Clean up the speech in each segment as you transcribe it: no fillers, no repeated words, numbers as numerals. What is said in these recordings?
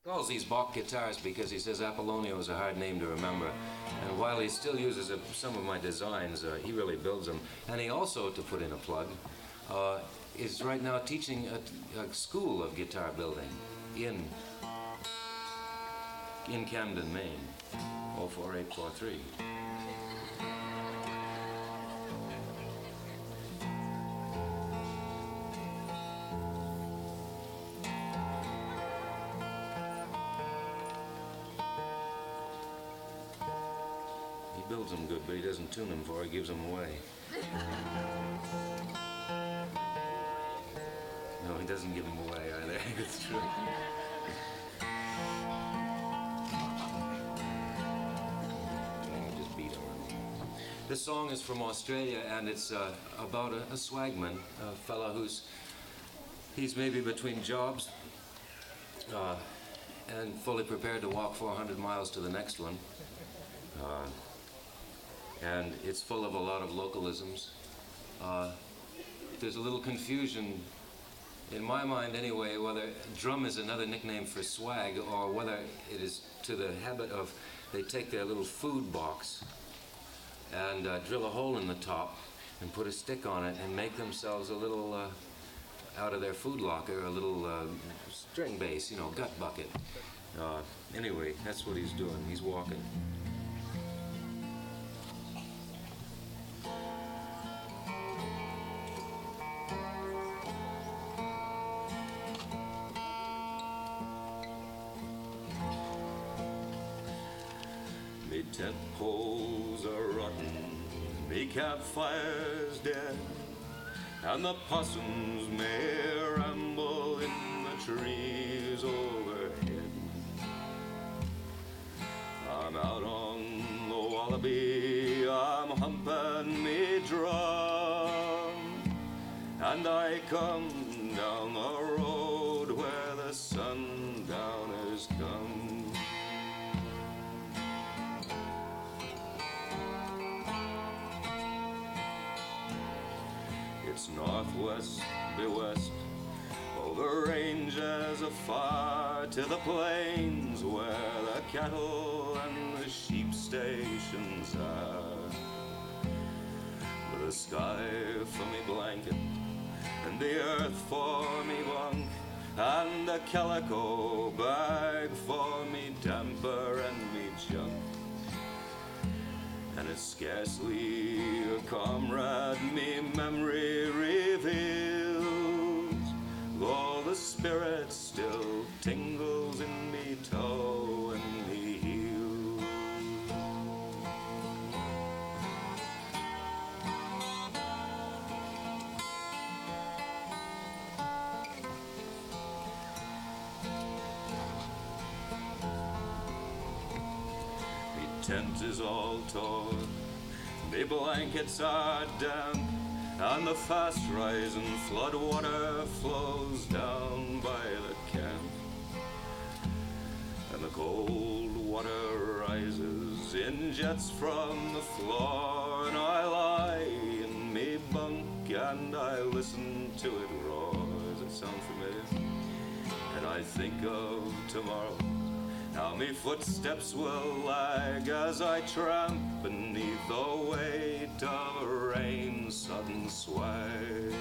Calls these Bach guitars because he says Apollonio is a hard name to remember. And while he still uses some of my designs, he really builds them. And he also, to put in a plug, is right now teaching a school of guitar building in Camden, Maine, 04843. He builds them good, but he doesn't tune them before he gives them away. No, he doesn't give them away either. It's true. Just beat him. This song is from Australia, and it's about a swagman, a fella he's maybe between jobs and fully prepared to walk 400 miles to the next one. And it's full of a lot of localisms. There's a little confusion, in my mind anyway, whether drum is another nickname for swag or whether it is to the habit of they take their little food box and drill a hole in the top and put a stick on it and make themselves a little, out of their food locker, a little string bass, you know, gut bucket. Anyway, that's what he's doing. He's walking. Me tent poles are rotten, me campfire's dead, and the possums may ramble in the trees overhead. I'm out on the wallaby, I'm humping me drum, and I come down the road where the sundowners come. It's northwest, be west, over ranges afar to the plains where the cattle and the sheep stations are. With a sky for me blanket and the earth for me bunk and a calico bag for me damper and me junk. And it's scarcely a comrade me memory reveals, though the spirit still tingles in me toe and me heel. Me tent is all torn, me blankets are damp, and the fast rising flood water flows down by the camp. And the cold water rises in jets from the floor, and I lie in me bunk and I listen to it roar. Does it sound familiar? And I think of tomorrow, how me footsteps will lag as I tramp beneath the weight of a rain-sodden swag.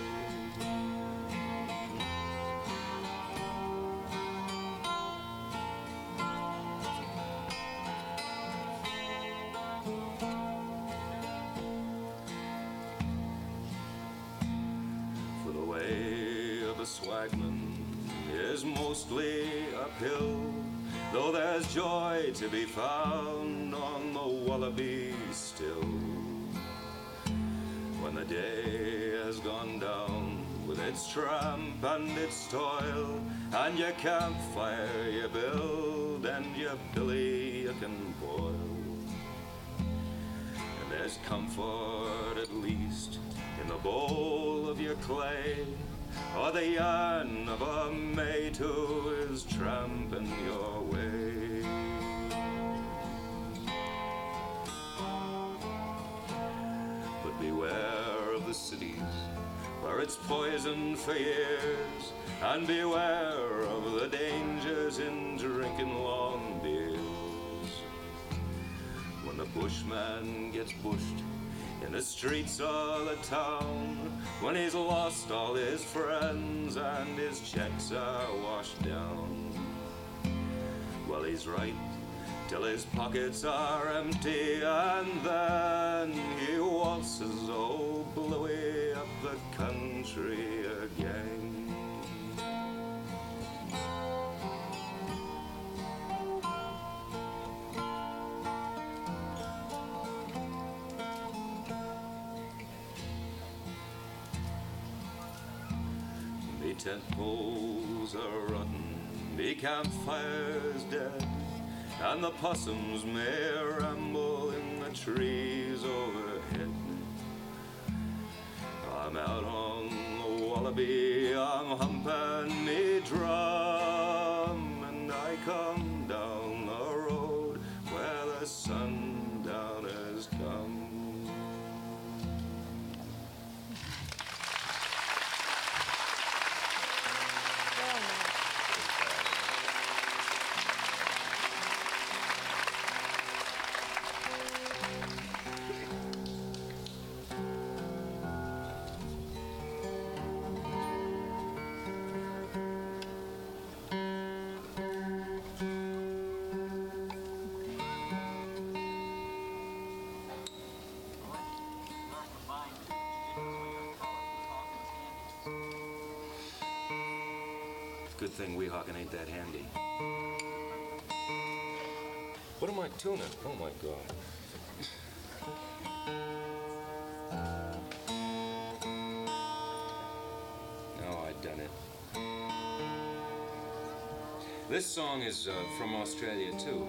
For the way of a swagman is mostly uphill, though there's joy to be found on the wallaby still. When the day has gone down with its tramp and its toil, and your campfire you build and your billy you can boil, and there's comfort at least in the bowl of your clay, or the yarn of a mate who is tramping your way. But beware of the cities where it's poisoned for years, and beware of the dangers in drinking bushman gets bushed in the streets of the town, when he's lost all his friends and his checks are washed down. Well, he's right till his pockets are empty, and then he waltzes old Bluey up the country again. Me tent poles are rotten, me campfire's dead, and the possums may ramble in the trees overhead. I'm out on the wallaby, I'm humping me drum, and I come down the road where the sundowners come. Good thing Weehawken ain't that handy. What am I tuning? Oh my God. Oh, I done it. This song is from Australia too.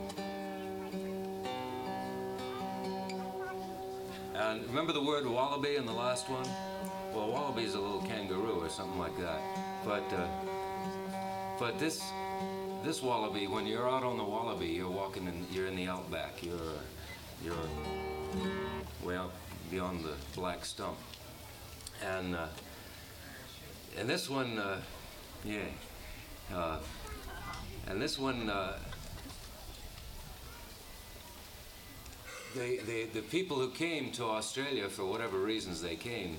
And remember the word wallaby in the last one? Well, wallaby is a little kangaroo or something like that. But this wallaby, when you're out on the wallaby, you're walking in, you're in the outback. You're way out beyond the black stump. And this one, and this one, the people who came to Australia for whatever reasons they came,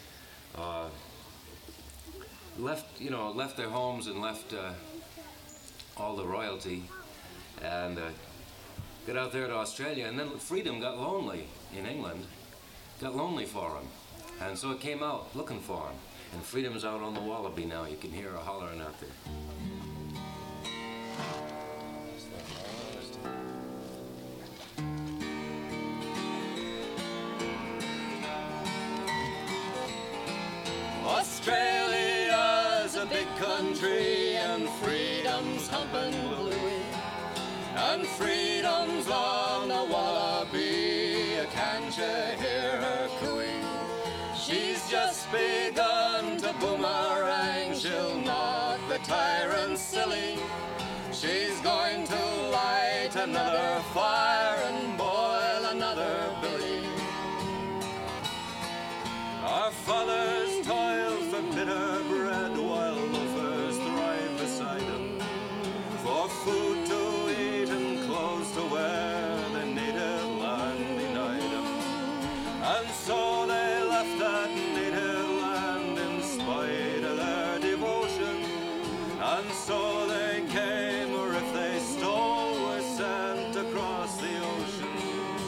left their homes and left all the royalty and got out there to Australia, and then freedom got lonely in England, got lonely for him, and so it came out looking for him, and freedom's out on the wallaby now. You can hear her hollering out there. Australia's a big country, and freedom's humping Bluey, and freedom's on the wallaby. Can't you hear her cooing? She's just begun to boomerang. She'll knock the tyrants silly. She's going to light another fire and boil another billy. Our fathers toil for bitter bread while loafers thrive beside them, for food to eat and clothes to wear, their native land denied them. And so they left that native land in spite of their devotion, and so they came, or if they stole, were sent across the ocean.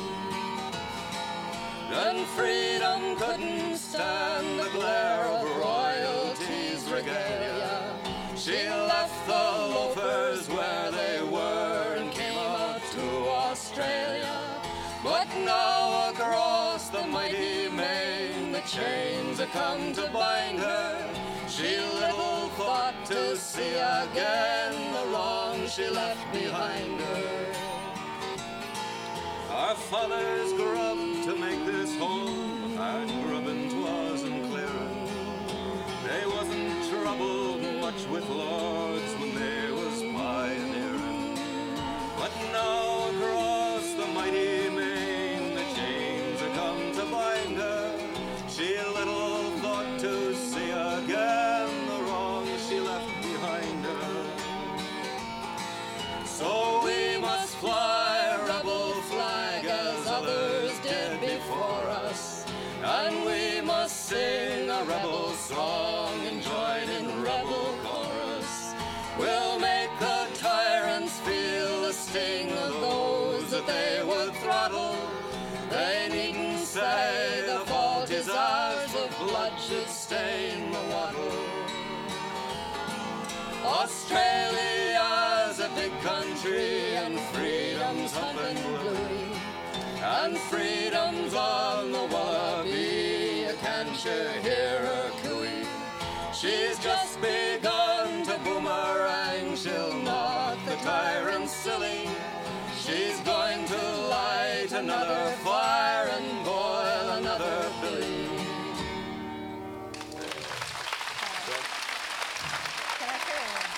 Then freedom couldn't stand the glare of royalty's regalia. She left the loafers where they were and came out to Australia. But now across the mighty main, the chains have come to bind her. She little thought to see again the wrong she left behind her. Our fathers grubbed to make this home, and grubbing 'twasn't clearing. They wasn't troubled much with lords when they was pioneering. But now across the mighty main, the chains are come to bind her. She little thought to see again the wrong she left behind her. So we must fly a rebel flag as others country and freedom's humping blue. And freedom's on the wallaby, can't you hear her cooing? She's just begun to boomerang, she'll knock the tyrant silly. She's going to light another fire and boil another billy. Can I carry one?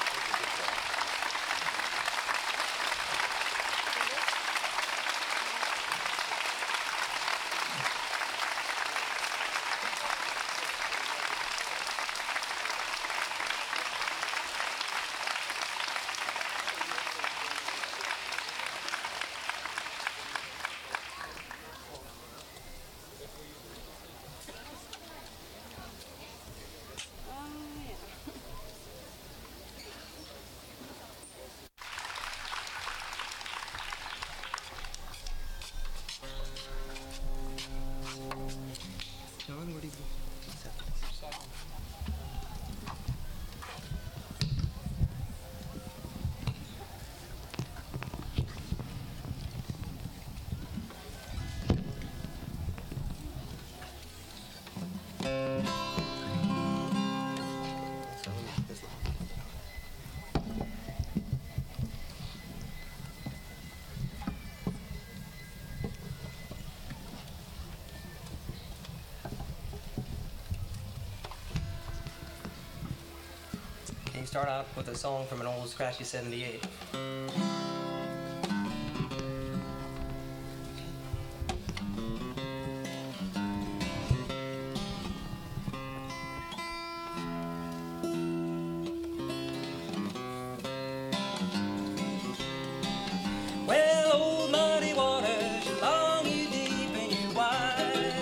Can you start out with a song from an old scratchy 78? Well, old muddy waters, you long, you deep, and you wide.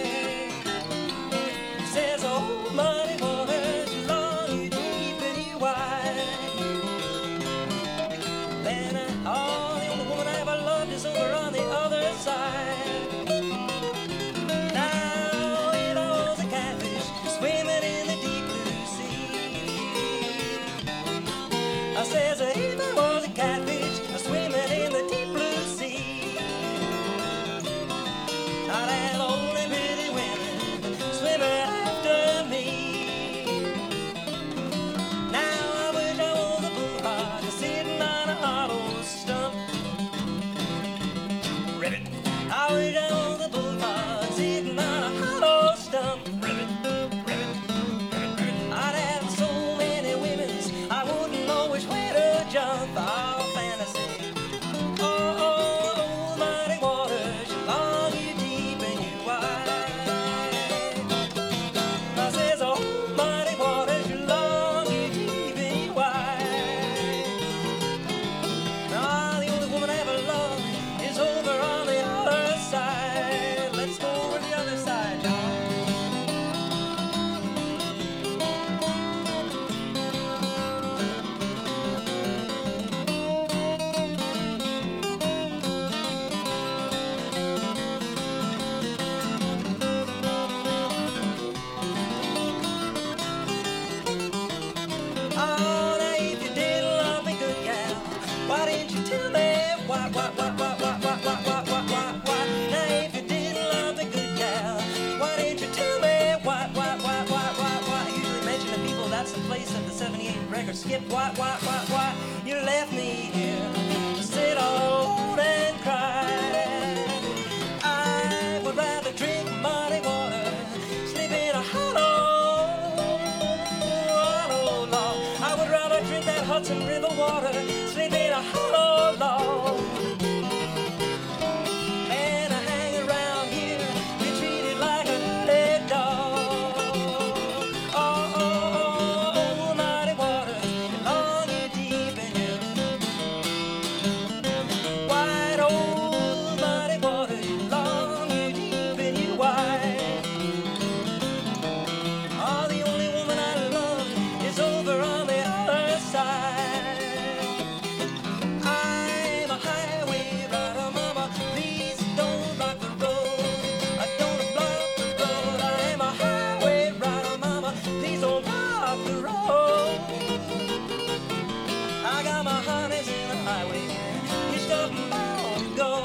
It says, old muddy waters, you long, you deep, and you wide. Then, oh, the only woman I ever loved is over on the other side. Now, it was a catfish swimming in the deep blue sea. I says, if I was a catfish swimming in the deep blue sea, I'd have only pretty women swimming after me. Now I wish I was a bullhog sitting on a hollow stump. Ribbit. I wish I was a bullhog sitting on a hollow stump. Ribbit, ribbit, ribbit, ribbit. I'd have so many women's I wouldn't know which way to jump. Oh, fantasy. Oh, oh, oh, mighty waters, you long, you deep, and you wide. I says, oh, mighty waters, you long, you deep, and you wide. Ah, the only woman I ever loved is over on the other side. Let's go over the other side, John. Oh, now if you did love me good, gal, why didn't you tell me why? Now if you did love me good, gal, why didn't you tell me why? I usually mention to people that's the place that the 78 record skipped. Why? You left me here to sit alone and cry. I would rather drink muddy water, sleep in a hollow log. I would rather drink that Hudson River water, sleep in a hollow log. And I hang around here, be treated like a dirty dog. Oh, mighty waters, you long, you deep, and you wide. Oh, mighty waters, you long, you deep, and you wide. Oh, the only woman I love is over on the other side. got my honey's in the highway, hitched up and bound to go.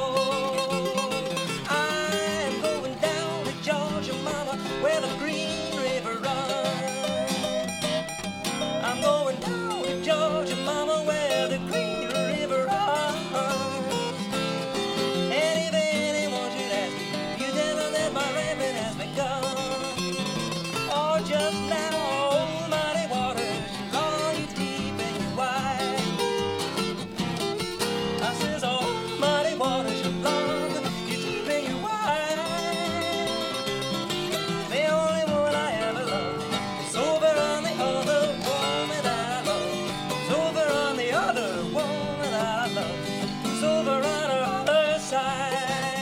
I'm going down to Georgia, mama, where the Green River runs. I'm going down to Georgia, mama, where the Green River runs. And if anyone should ask you, you tell them that my ramping has begun. Oh, just now, old mighty waters, long you deep and you wide. I says, oh, mighty waters, you long, you deep and you wide. The only one I ever loved is over on the other woman that I love. Is over on the other woman that I love. Is over on her other side.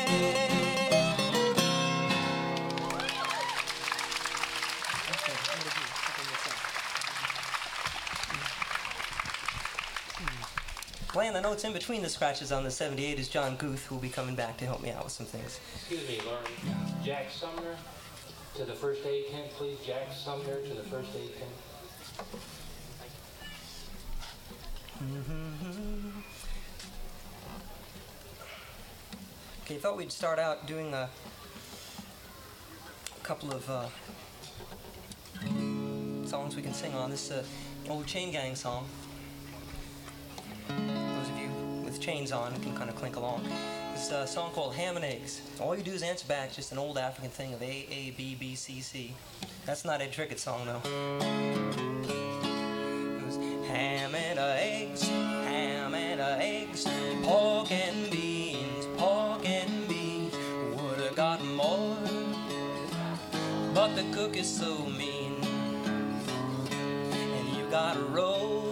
Playing the notes in between the scratches on the 78 is John Guth, who will be coming back to help me out with some things. Excuse me, Lauren. Jack Sumner to the first aid tent, please. Jack Sumner to the first aid tent. Okay, I thought we'd start out doing a couple of songs we can sing on. This old Chain Gang song. Those of you with chains on can kind of clink along. This song called Ham and Eggs. All you do is answer back, just an old African thing of A, A, B, B, C, C. That's not Ed Trickett song, though. It was ham and eggs, pork and beans, would've got more, but the cook is so mean, and you gotta roll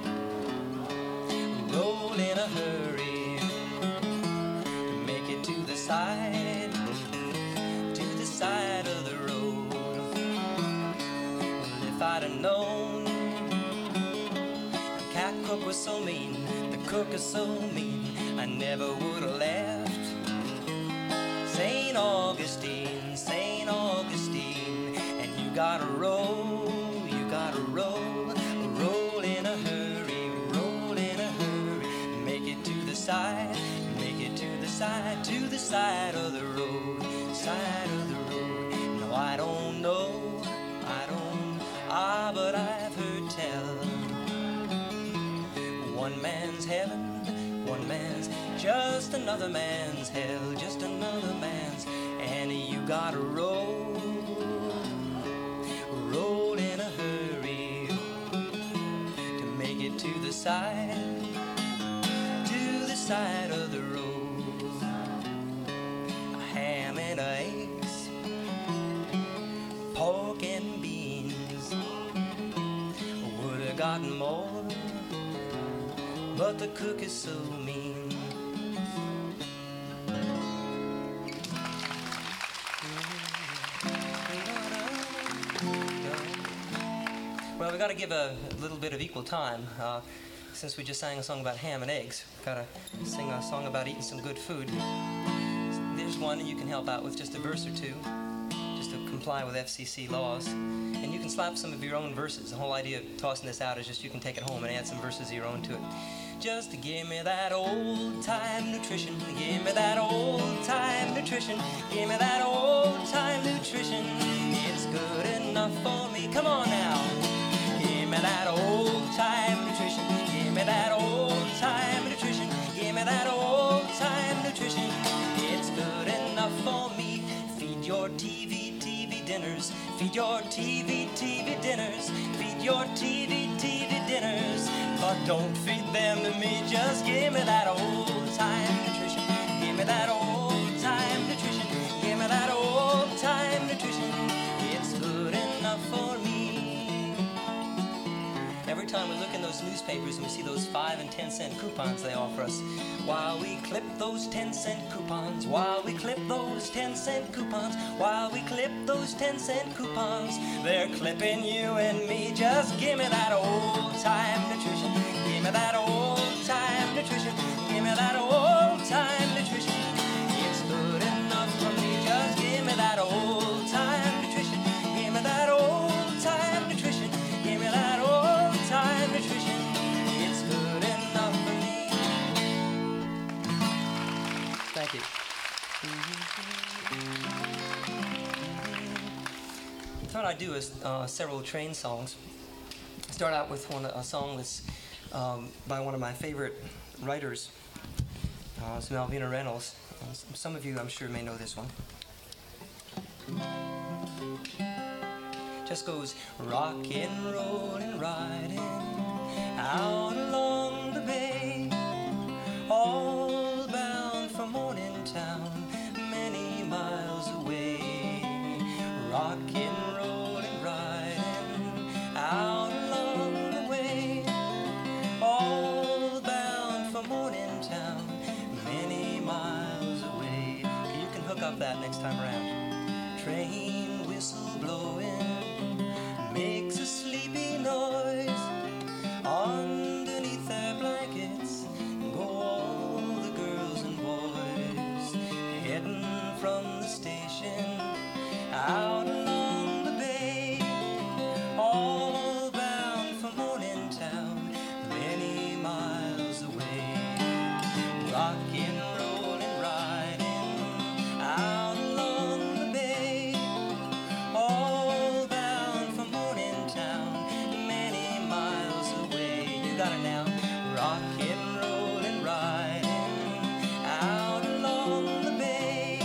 in a hurry to make it to the side of the road. Well, if I'd have known the cat cook was so mean, the cook is so mean, I never would have left St. Augustine, and you gotta roll in a hurry, make it to the side of the road, No, I don't know, but I've heard tell. One man's heaven, one man's just another man's hell, just another man's, and you gotta roll in a hurry to make it to the side of the road. Ham and eggs, pork and beans, would've gotten more, but the cook is so mean. Well, we got to give a little bit of equal time. Since we just sang a song about ham and eggs, we've got to sing a song about eating some good food. There's one that you can help out with, just a verse or two, just to comply with FCC laws. And you can slap some of your own verses. The whole idea of tossing this out is just you can take it home and add some verses of your own to it. Just to give me that old-time nutrition, give me that old-time nutrition, give me that old-time nutrition. It's good enough for me. Come on now. Give me that old-time nutrition, give me that old-time nutrition, give me that old-time nutrition. It's good enough for me. Feed your TV dinners, feed your TV dinners, feed your TV dinners, but don't feed them to me. Just give me that old-time nutrition, give me that old-time nutrition, give me that old-time nutrition. It's good enough for me. Every time we look in those newspapers and we see those 5 and 10 cent coupons they offer us, while we clip those 10-cent coupons, while we clip those 10-cent coupons, while we clip those 10-cent coupons, they're clipping you and me. Just give me that old-time nutrition, give me that old-time nutrition, give me that old-time nutrition. It's good enough for me. Just give me that old-time nutrition, give me that old-time nutrition, give me that old-time nutrition. It's good enough I do is several train songs. Start out with a song that's by one of my favorite writers. It's Malvina Reynolds. Some of you, I'm sure, may know this one. Just goes rockin', rollin', riding out along the bay, all bound for Morningtown, many miles away. Rockin', rollin', riding out along the way, all bound for Morningtown, many miles away. You can hook up that next time around. Train whistle blowing makes a sleepy noise. Underneath their blankets go all the girls and boys, heading from the station out along the bay, all bound for Morningtown, many miles away. Rockin', rollin', riding out along the bay, all bound for Morningtown, many miles away. You got it now. Rockin', rollin', riding out along the bay,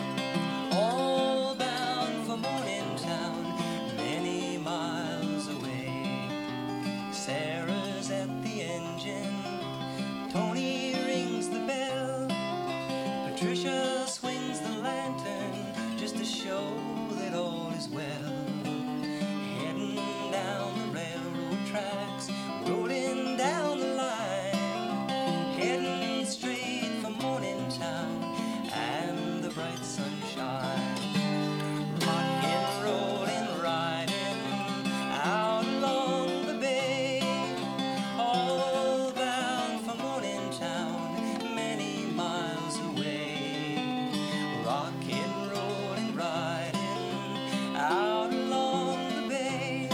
all bound for Morningtown, many miles away. Sarah's at the engine, Tony rings the bell, Patricia swings the lantern just to show that all is well. Heading down the railroad tracks, rolling down the line, heading straight for Morningtown and the bright sunshine. Rockin', rollin', riding out along the bay, all bound for Morningtown, many miles away. Rockin', rollin', riding out along the bay,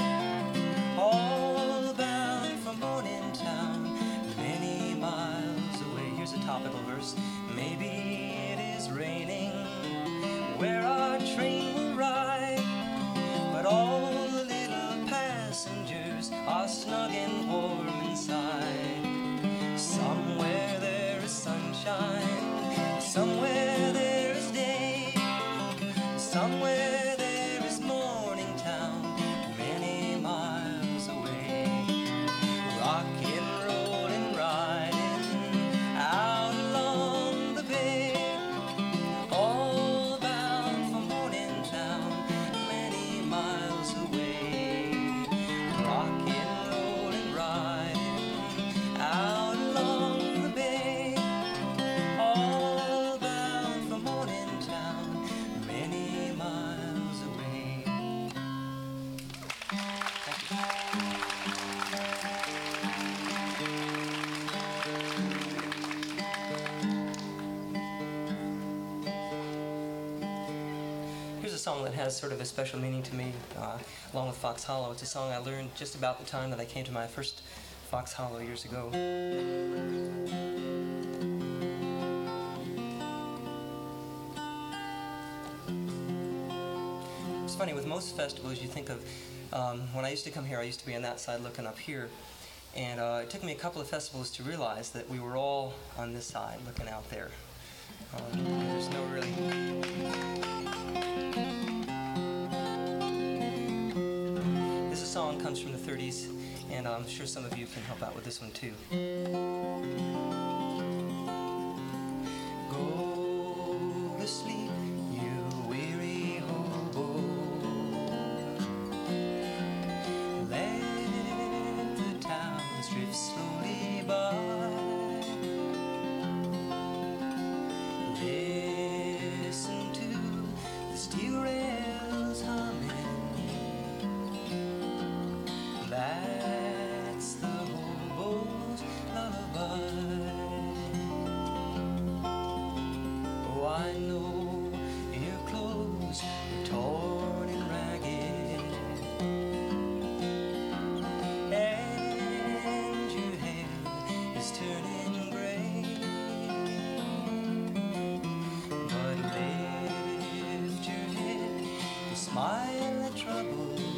all bound for Morningtown, many miles away. Here's a topical verse. Maybe it is raining where our train will ride, but all the little passengers are snug and warm inside. Somewhere there is sunshine, somewhere there is day, somewhere there is Morningtown, many miles away. Rockin', rollin', riding out along the bay, all bound for Morningtown, many miles away. Rockin', rollin', riding out along the bay, all bound for Morningtown, many miles away. Thank you. Here's a song that has sort of a special meaning to me, along with Fox Hollow. It's a song I learned just about the time that I came to my first Fox Hollow years ago. It's funny, with most festivals you think of, when I used to come here, I used to be on that side looking up here. And it took me a couple of festivals to realize that we were all on this side looking out there. There's no really... This song comes from the 30s, and I'm sure some of you can help out with this one too. Go to sleep, you weary hobo. Let the towns drift slowly by. Listen to the steel rails humming. That's the hobo's lullaby. Oh, I know your clothes are torn and ragged, and your hair is turning gray. But lift your head, the smile that troubles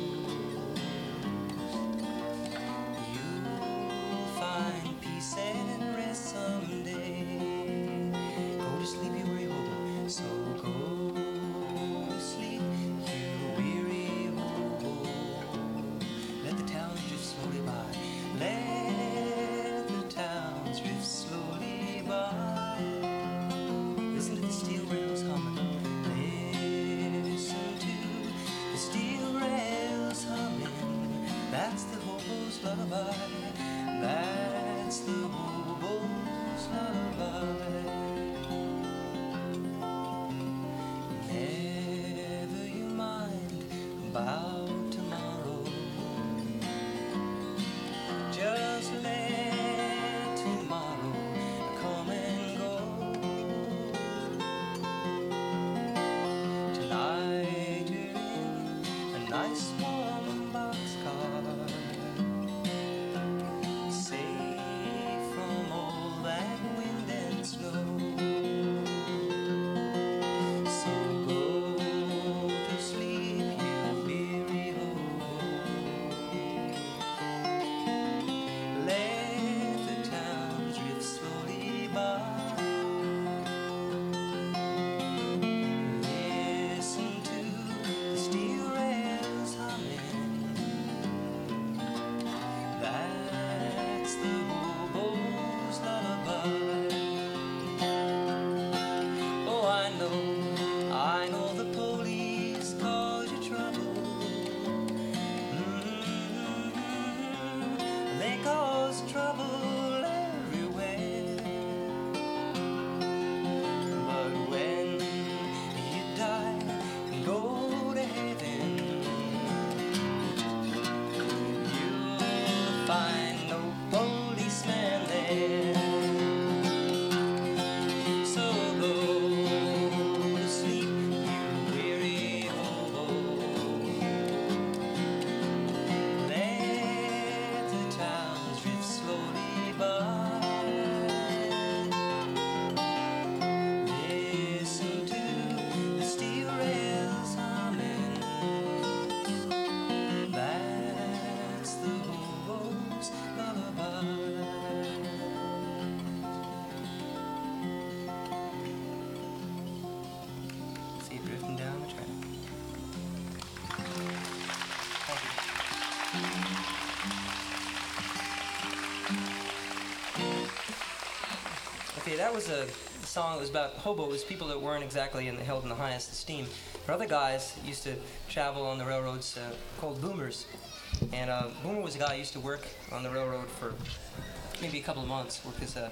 Okay, that was a song that was about hobos, people that weren't exactly held in the highest esteem. There were other guys that used to travel on the railroads called boomers. And Boomer was a guy who used to work on the railroad for maybe a couple of months, work as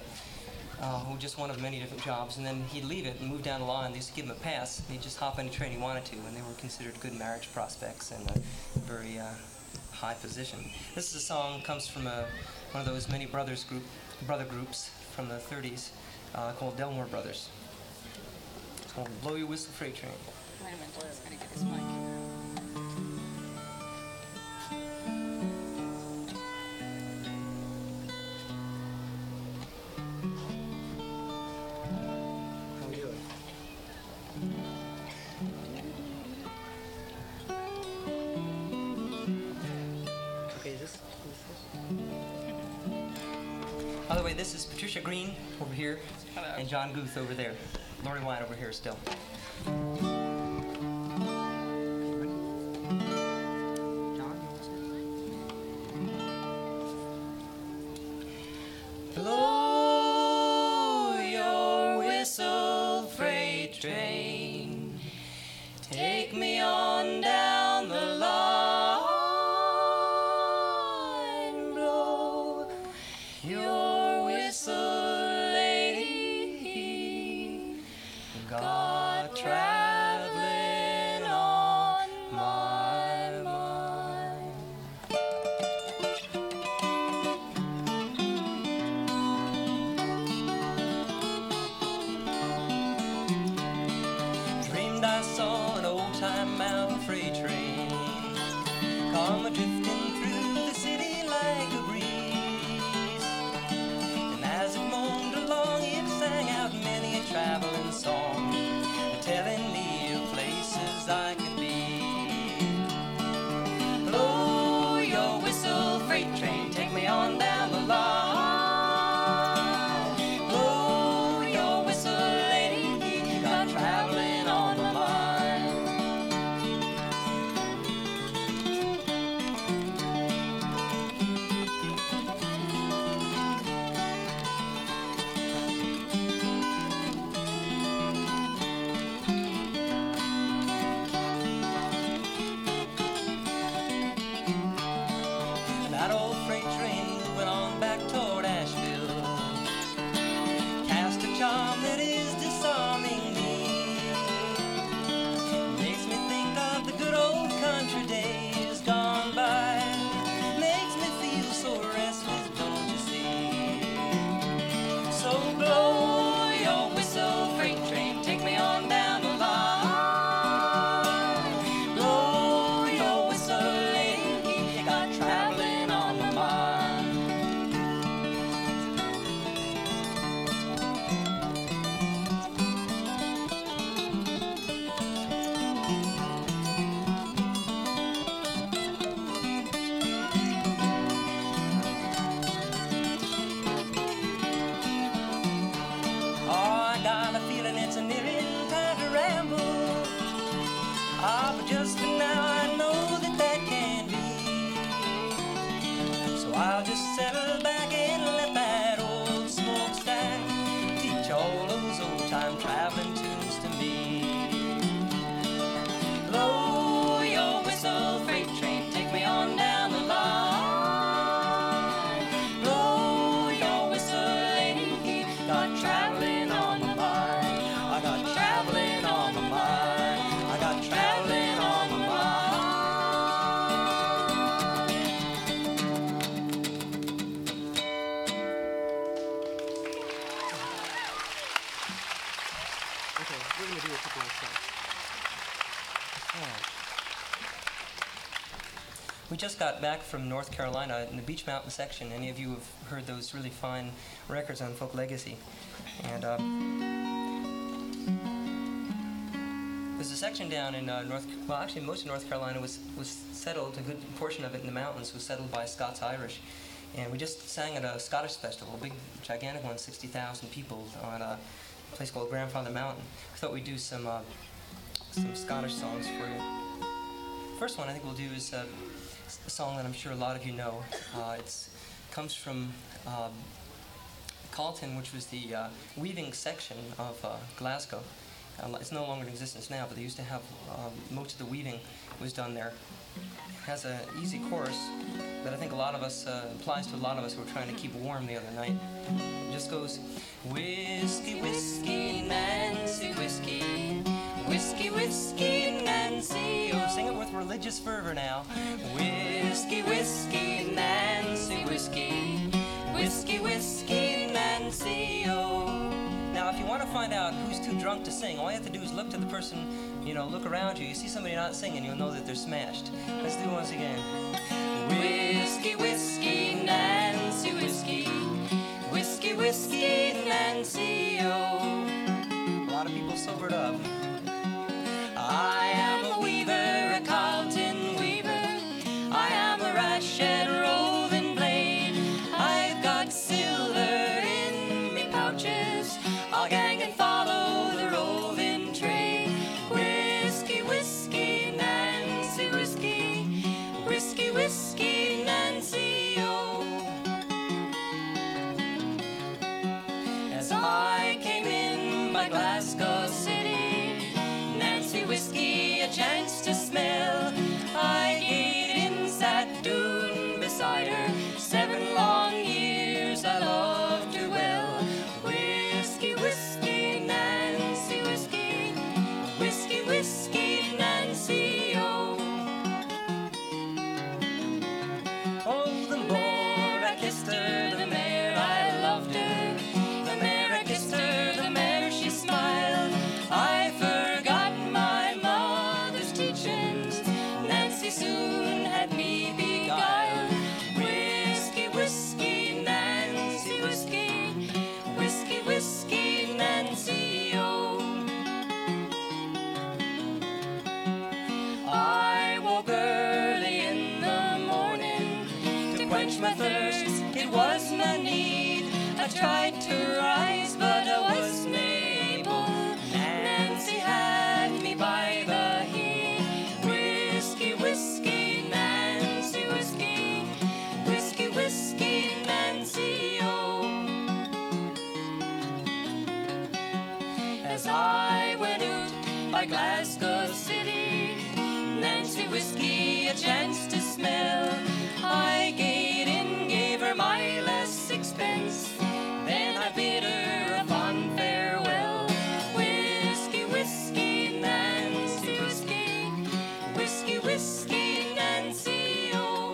just one of many different jobs, and then he'd leave it and move down the line. They used to give him a pass. He'd just hop any train he wanted to, and they were considered good marriage prospects and a very high position. This is a song that comes from one of those many brother groups from the 30s called Delmore Brothers. It's called Blow Your Whistle Freight Train. Wait a minute, Blair's gonna get his mic. By the way, this is Patricia Green over here. Hello. And John Guth over there. Lori White over here still. Blow your whistle, freight train. Take me on down the line. Blow your whistle, lady. God travel. settle back and let that old smokestack teach all those old-time traveling tunes to me. Blow your whistle, freight train, take me on down the line. Blow your whistle, lady, got traveling on my mind. I got traveling on my mind. I got traveling on my mind. Okay, we're going to do a couple of songs. We just got back from North Carolina in the Beach Mountain section. Any of you have heard those really fine records on Folk Legacy? And there's a section down in actually most of North Carolina was settled, a good portion of it in the mountains was settled by Scots-Irish. And we just sang at a Scottish festival, a big, gigantic one, 60,000 people on a place called Grandfather Mountain. I thought we'd do some Scottish songs for you. First one I think we'll do is a song that I'm sure a lot of you know. It comes from Calton, which was the weaving section of Glasgow. It's no longer in existence now, but they used to have most of the weaving was done there. It has an easy chorus that I think a lot of us applies to a lot of us who were trying to keep warm the other night. It just goes, whiskey, whiskey, Nancy, whiskey. Whiskey, whiskey, Nancy, oh, sing it with religious fervor now. Whiskey, whiskey, Nancy, whiskey. Whiskey, whiskey, Nancy, oh. Now, if you want to find out who's too drunk to sing, all you have to do is look to the person, look around you. You see somebody not singing, you'll know that they're smashed. Let's do it once again. Whiskey, whiskey, Nancy, whiskey. Whiskey, whiskey, Nancy, oh. A lot of people sobered up. I am a weaver, a Carlton weaver. I am a rash and roving blade. I've got silver in me pouches. I'll gang and follow the roving trade. Whiskey, whiskey, Nancy, whiskey. Whiskey, whiskey, Nancy, oh. As I came in by Glasgow City, Nancy whiskey, a chance to smell. I ate in sat doon beside her. 7 long years I loved her well. Whiskey, whiskey, Nancy whiskey. Whiskey, whiskey, Nancy, oh. Oh, the more I kissed her, the more I loved her. The more I kissed her, the more she smiled. I forgot my mother's teachings. Nancy soon had me beguiled. Whiskey, whiskey, Nancy whiskey. Whiskey, whiskey, Nancy, oh. I woke early in the morning to quench my thirst. It was my need. I tried to rise, but I wasn't able. Nancy had me by the heel. Whiskey, whiskey, Nancy whiskey. Whiskey, whiskey, Nancy, oh. As I went out by Glasgow City, Nancy whiskey, a chance to smell. I gave in, gave her my last sixpence. Then I bid her a fond farewell. Whiskey, whiskey, Nancy whiskey. Whiskey, whiskey, Nancy, oh.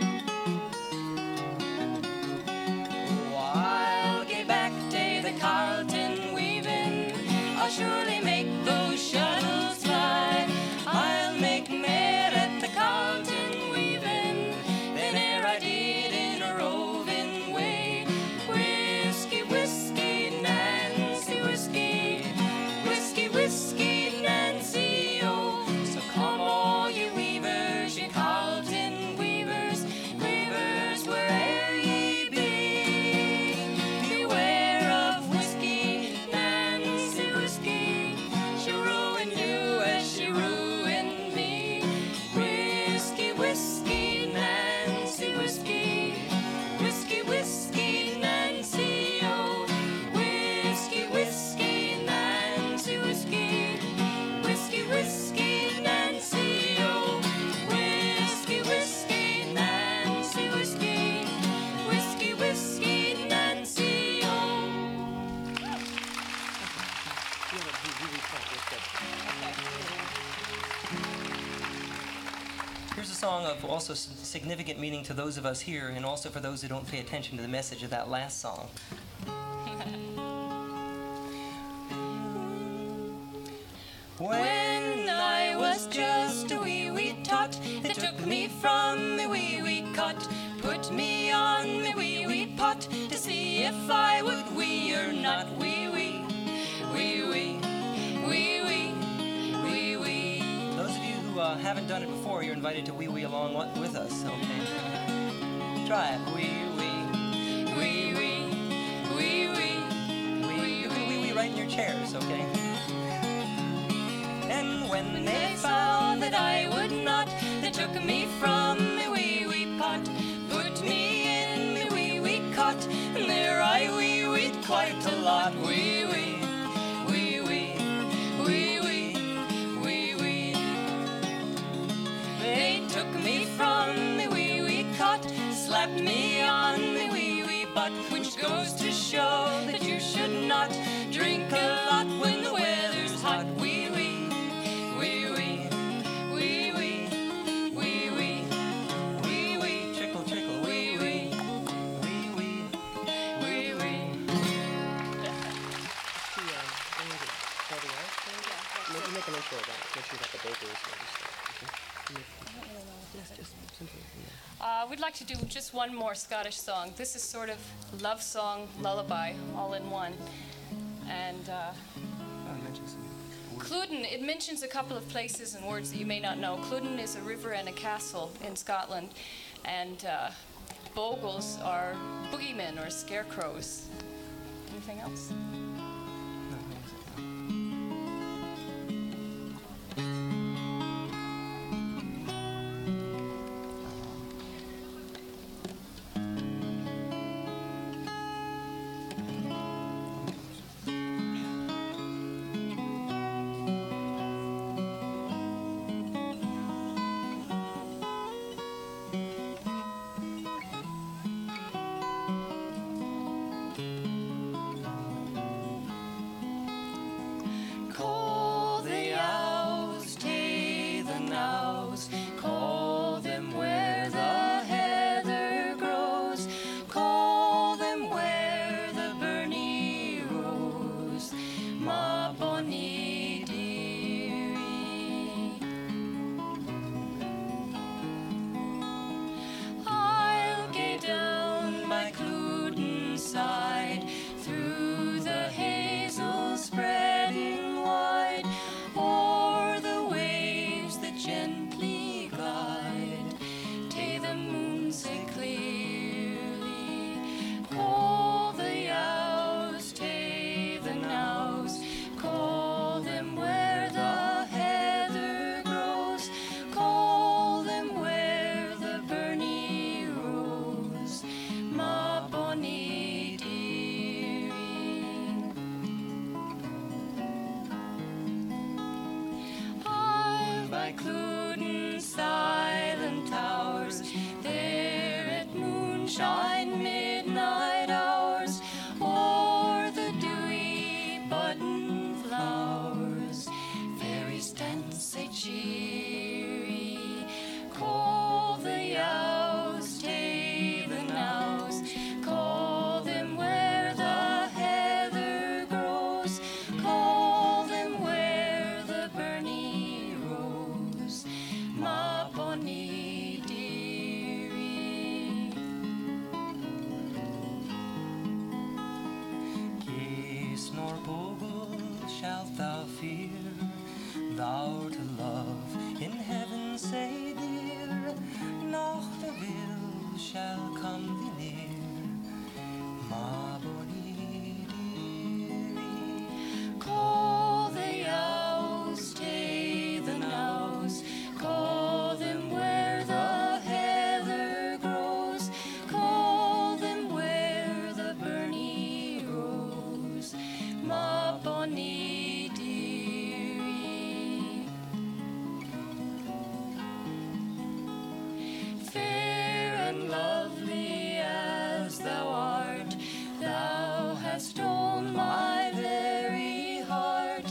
I'll get back to the Carlton weaving. I'll surely make those shuttles fly. I'll make mer at the Carlton weaving than e'er I did in a roving way. Whiskey, whiskey, Nancy whiskey. Whiskey, whiskey, Nancy, oh. So come all you weavers, you Carlton weavers, weavers where'er ye be. Beware of whiskey, Nancy whiskey. song of also significant meaning to those of us here and also for those who don't pay attention to the message of that last song. When I was just a wee tot, they took me from the wee cot, put me on the wee pot to see if I would wee or not. Wee wee, wee wee, wee wee, wee wee. Those of you who haven't done it before, you're invited to wee wee along with us. Okay, try it. Wee wee, wee wee, wee wee, wee. You can wee wee right in your chairs. Okay. And when they found that I would not, they took me from the wee pot, put me in the wee cot, and there I wee-weed quite a lot. Wee wee, wee wee, wee wee, wee wee. They took me from the wee cot, slapped me on the wee butt, which goes to show that you should not drink a lot when the weather's hot. Wee wee. Wee wee, wee wee, wee wee, wee wee, trickle trickle, wee wee, wee wee, wee wee. Make an intro about it. Make sure you got the vocals We'd like to do just one more Scottish song. This is sort of love song, lullaby, all in one. And Clooden, it mentions a couple of places and words that you may not know. Clooden is a river and a castle in Scotland, and bogles are boogeymen or scarecrows. Anything else?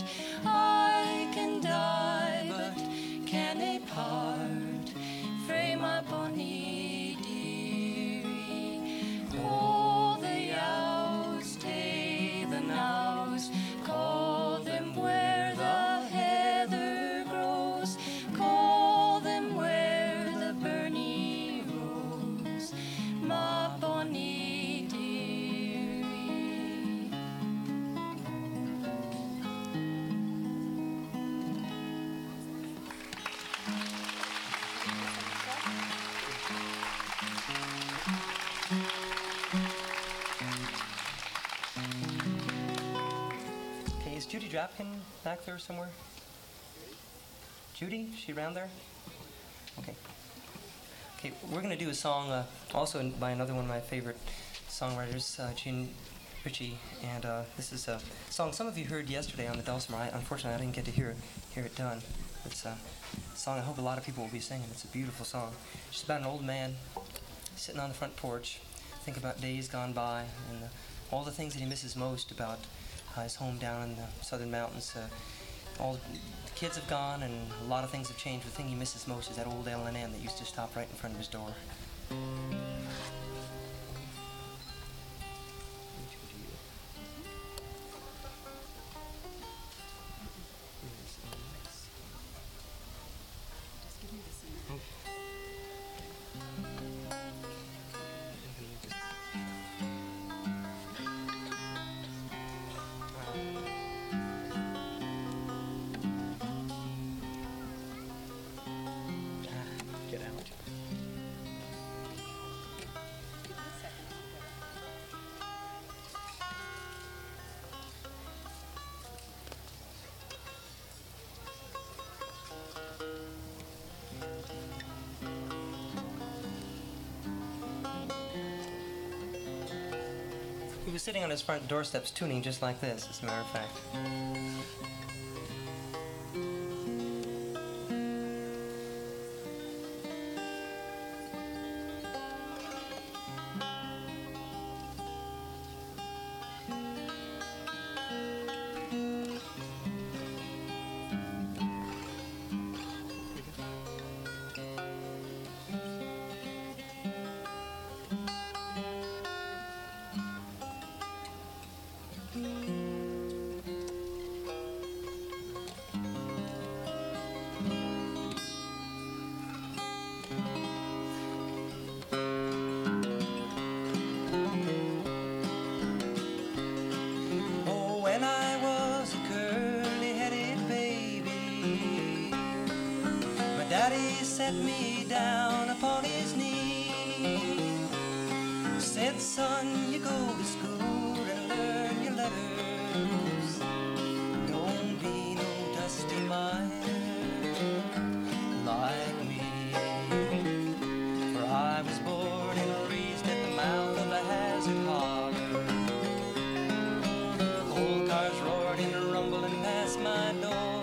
Frame Is Judy Dropkin back there somewhere? Judy? She around there? Okay. Okay, we're going to do a song also by another one of my favorite songwriters, Gene Ritchie, and this is a song some of you heard yesterday on the Dulcimer. Unfortunately, I didn't get to hear it done. It's a song I hope a lot of people will be singing. It's a beautiful song. It's just about an old man sitting on the front porch, think about days gone by and all the things that he misses most about his home down in the southern mountains. All the kids have gone and a lot of things have changed. The thing he misses most is that old L&N that used to stop right in front of his door. Get out. He was sitting on his front doorsteps tuning just like this, as a matter of fact. Oh, when I was a curly-headed baby, my daddy set me down upon his knee. Said, son, you go to school and learn your letters. Don't be no dusty miner like me. For I was born and raised at the mouth of a hazard holler. Old cars roared and rumbling past my door.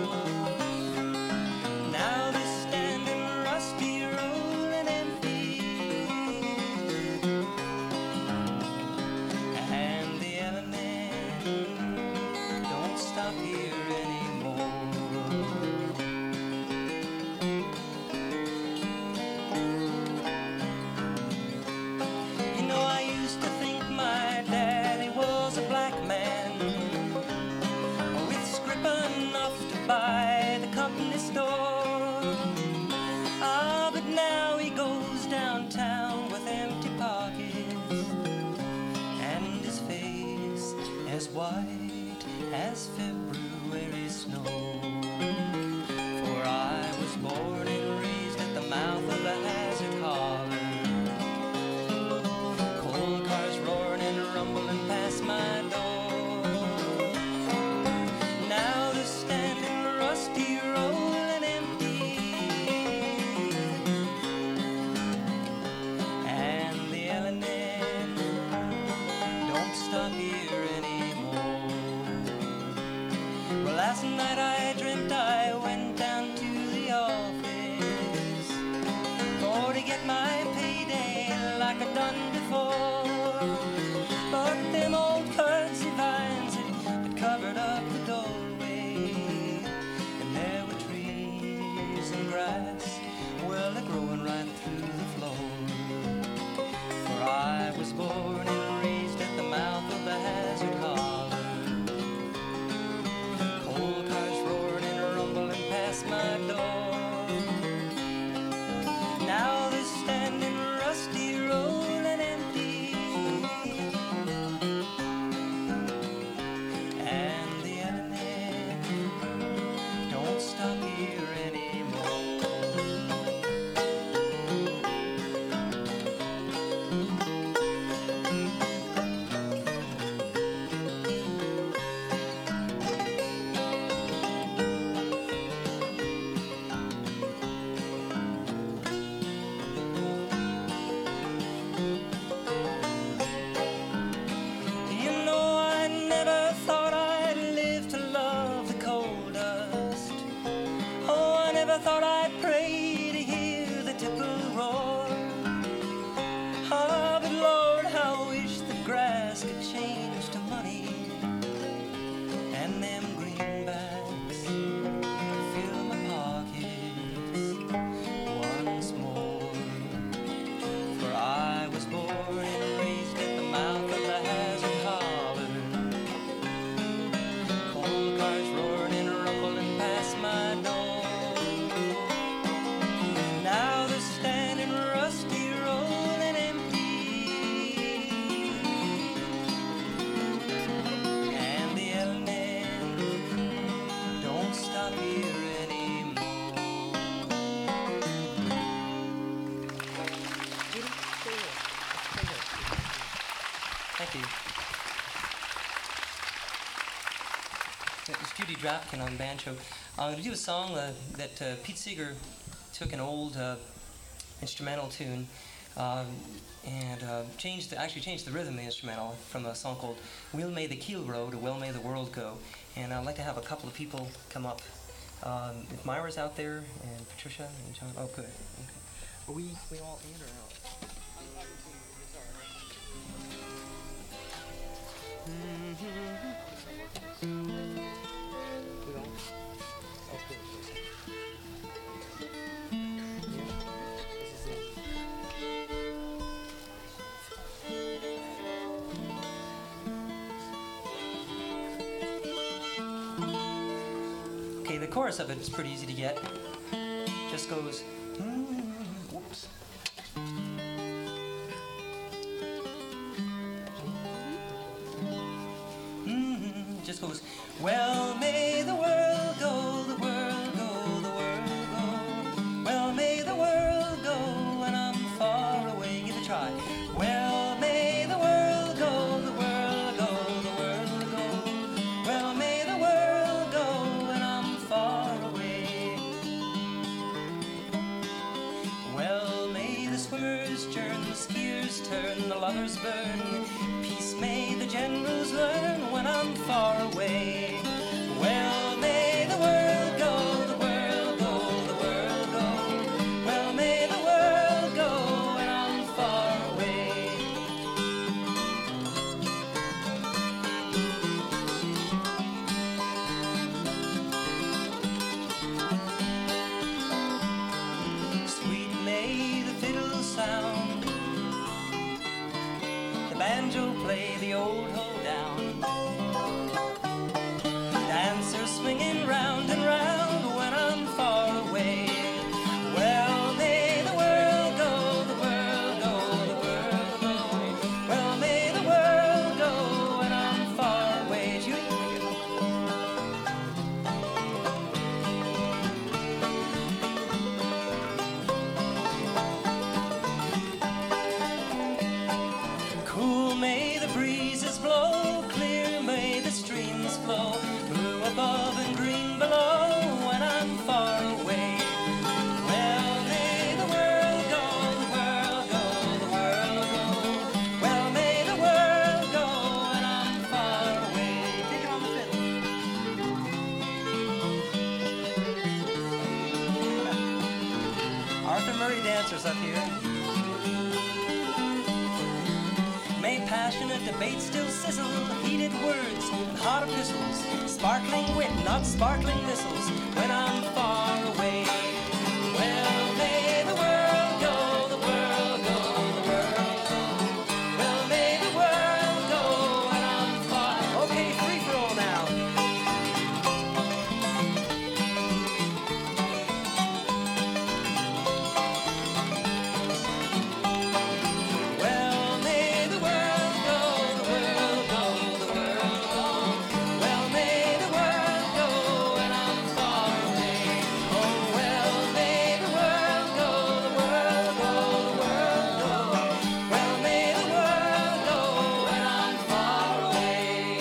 Now they're standing rusty, rolling empty, and the element don't stop here anymore. You know, I used to think my daddy was a black man with scrip enough to buy the company store. Ah, but now he goes downtown with empty pockets and his face as white as February snow. For I was born and raised at the mouth of the hazard holler. Coal cars roaring and rumbling past my door. Now they're standing rusty, rolling empty, and the L&N don't stop here anymore. Well, last night I dreamt I went down to the office for to get my payday like I done before. But them old curtsy vines had covered up the doorway, and there were trees and grass, well, they're growing right through the floor. For I was born and raised at the mouth of the hazard holler. Coal cars roaring It's Judy Drapkin on banjo. I'm going to do a song that Pete Seeger took an old instrumental tune and changed the rhythm of the instrumental from a song called "Well May the Keel Row" to "Well May the World Go." And I'd like to have a couple of people come up. If Myra's out there and Patricia and John. Oh, good. Okay. Are we all in or out? We all? Oh, good. Okay, the chorus of it is pretty easy to get. Just goes, whoops. Just goes, well, may the world go, the world go, the world go. Well, may the world go when I'm far away. Give it a try. Well, may the world go, the world go, the world go. Well, may the world go when I'm far away. Well, may the swimmers churn, the skiers turn, the lovers burn. Peace may the generals learn when I'm far away. Well, may the world go, the world go, the world go. Well, may the world go when I'm far away. Sweet may the fiddle sound, the banjo play the old hoedown. Dancers swinging round and round when I'm far away. Well, may the world go, the world go, the world go. Well, may the world go when I'm far away. Judy? Cool may the breezes blow, clear may the streams flow, blue above and green below when I'm far away. Well, may the world go, the world go, the world go. Well, may the world go when I'm far away. Take it on the fiddle. Arthur Murray dancers up here. May passionate debate still sizzle, heated words and hot epistles, sparkling wit, not sparkling missiles, when I'm far away. Well, may the world go, the world go, the world go. Well, may the world go when I'm far. Okay, free for all now. Well, may the world go, the world go, the world go. Well, may the world go when I'm far away. Oh, well, may the world go, the world go, the world go. Well, may the world go when I'm far away.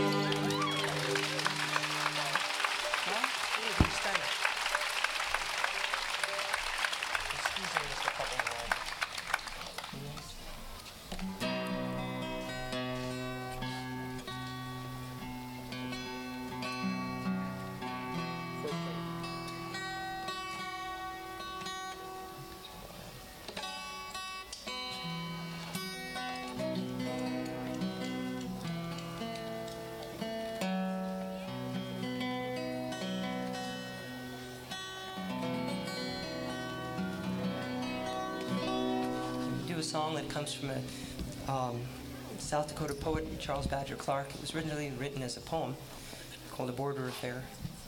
Do a song that comes from a South Dakota poet, Charles Badger Clark. It was originally written as a poem called A Border Affair.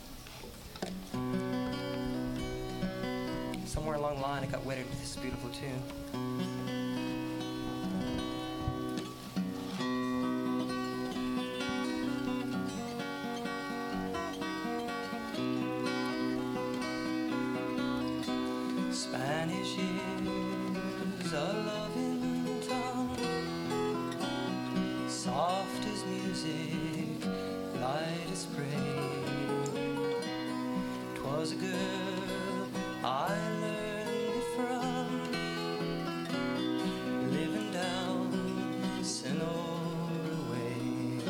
Somewhere along the line, I got wedded with this beautiful tune. Spanish is a loving tongue, soft as music, light as spray. was a girl I learned it from, living down Sonora way.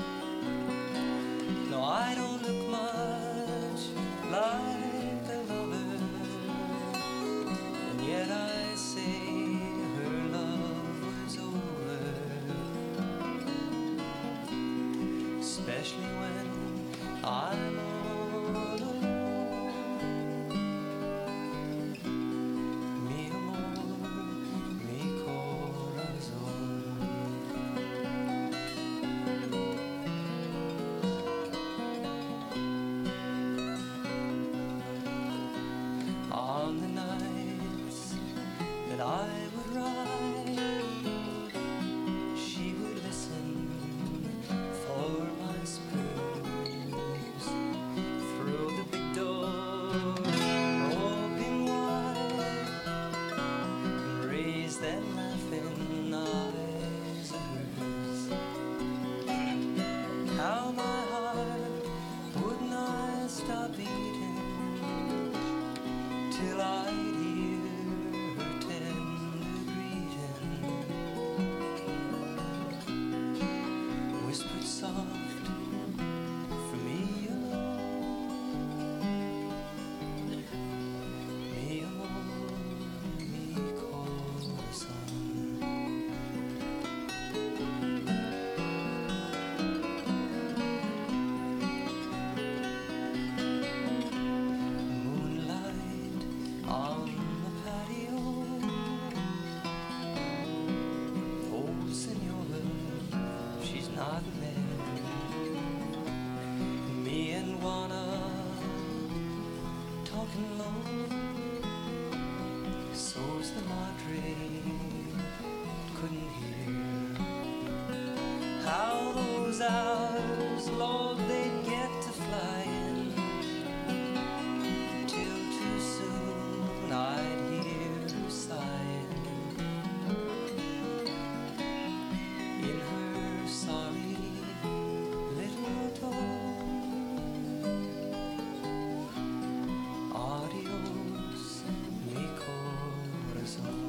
No, I don't look much like a lover, and yet I say her love was over, especially when I'm all alone. Mi amor, mi corazón. On the nights that I would ride, she would listen for my spurs. Through the big door, open wide, and raise them laughing eyes of hers. How my heart would not stop beating till I'd hear her tender greeting, whispered soft for me alone. Mi amor, mi corazón. Moonlight on the patio, old senora, she's not there. Me and Juana talking low, so's the madre couldn't hear. How those hours, Lord, they'd get to flying, till too soon I'd hear her sighing in her sorry little tone. Adios, mi corazón.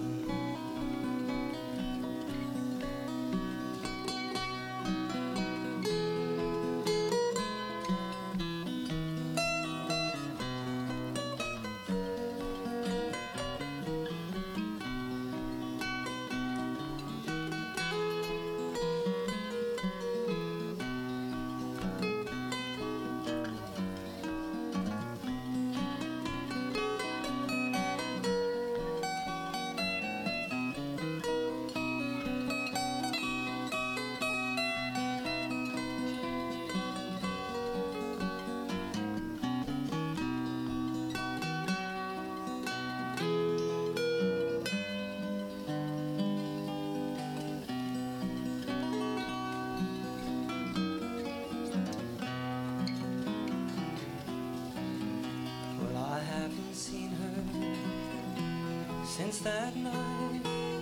Well, I haven't seen her since that night.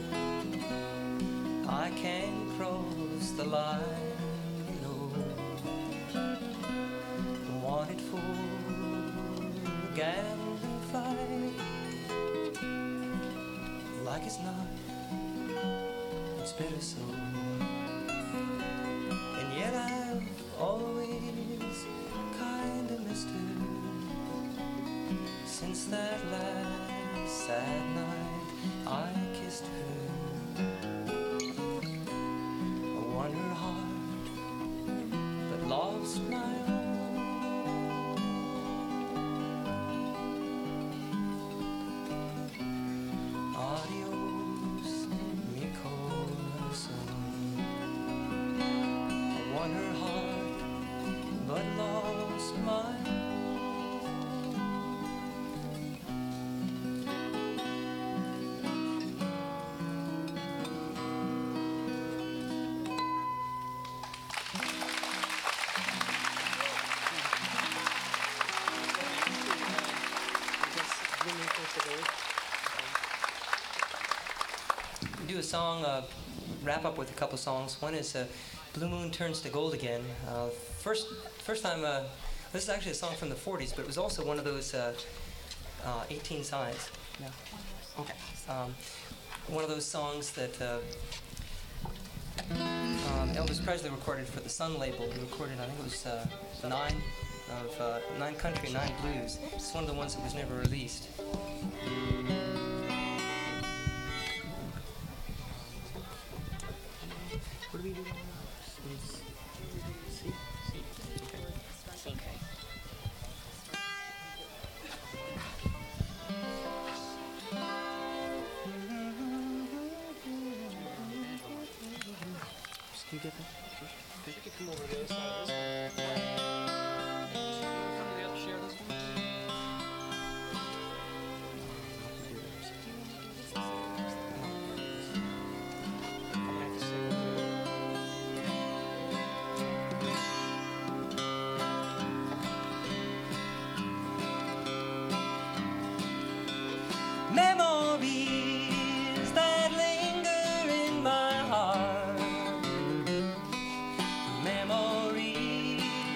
I can't cross the line, you know. Wanted for a gambling fight. Like it's not, it's better so. And yet I've always kinda missed her since that last sad night I kissed her. I won her heart, but lost my own. Adios, mi corazón. I won her heart, but lost my own. Do a song, wrap up with a couple songs. One is Blue Moon Turns to Gold Again. First time, this is actually a song from the 40s, but it was also one of those 18 Sides. Yeah. Okay. One of those songs that Elvis Presley recorded for the Sun label. He recorded, I think it was nine country, 9 blues. It's one of the ones that was never released. What do we do? C? Okay. Okay. Can you get that? You could come over to the other side of this one. Come to the other share this one. I'm gonna have to sing with you. Memories that linger in my heart. Memories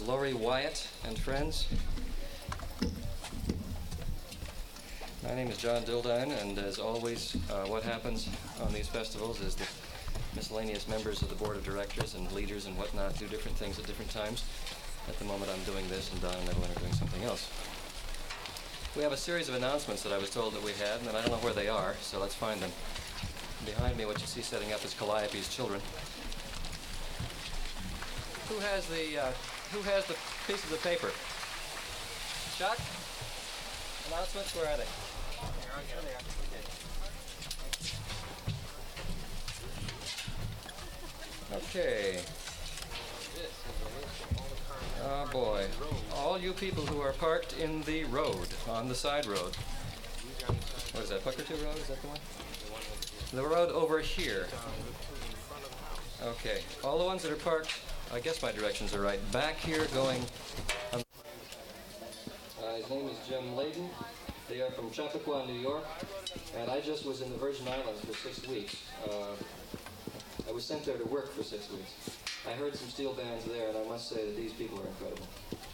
Laurie Wyatt and friends. My name is John Dildine, and as always, what happens on these festivals is that miscellaneous members of the board of directors and leaders and whatnot do different things at different times. At the moment, I'm doing this, and Don and Evelyn are doing something else. We have a series of announcements that I was told that we had, and I don't know where they are, so let's find them. Behind me, what you see setting up is Calliope's children. Who has the piece of the paper? Chuck? Announcements, where are they? There they are. Okay. Oh boy. All you people who are parked in the road, on the side road. What is that, Puckerton Road? Is that the one? The road over here. Okay. All the ones that are parked, I guess my directions are right. Back here going... his name is Jim Layden. They are from Chappaqua, New York. And I just was in the Virgin Islands for 6 weeks. I was sent there to work for 6 weeks. I heard some steel bands there, and I must say that these people are incredible.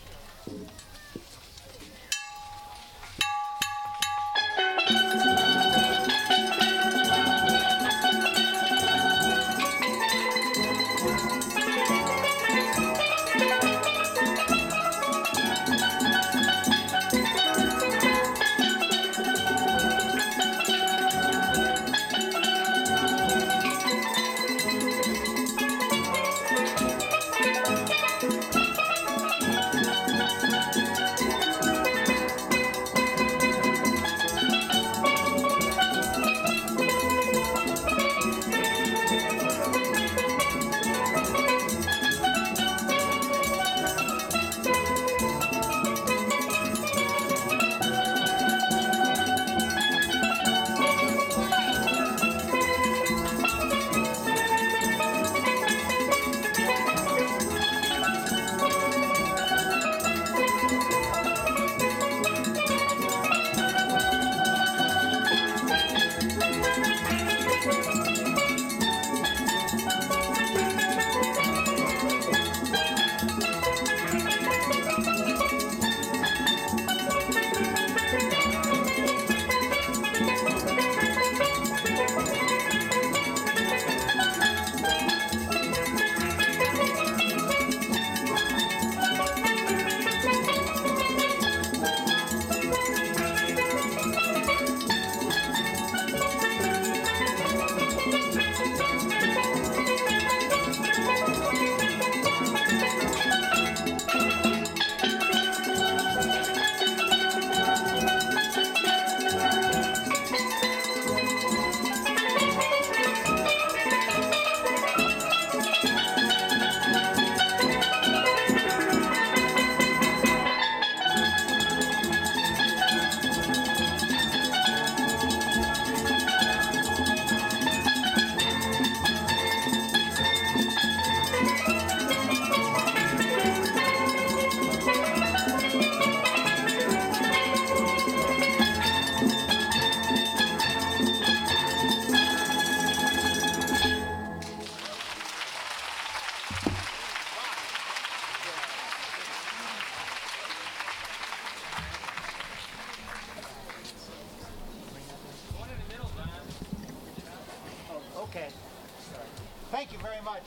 Okay. Thank you very much.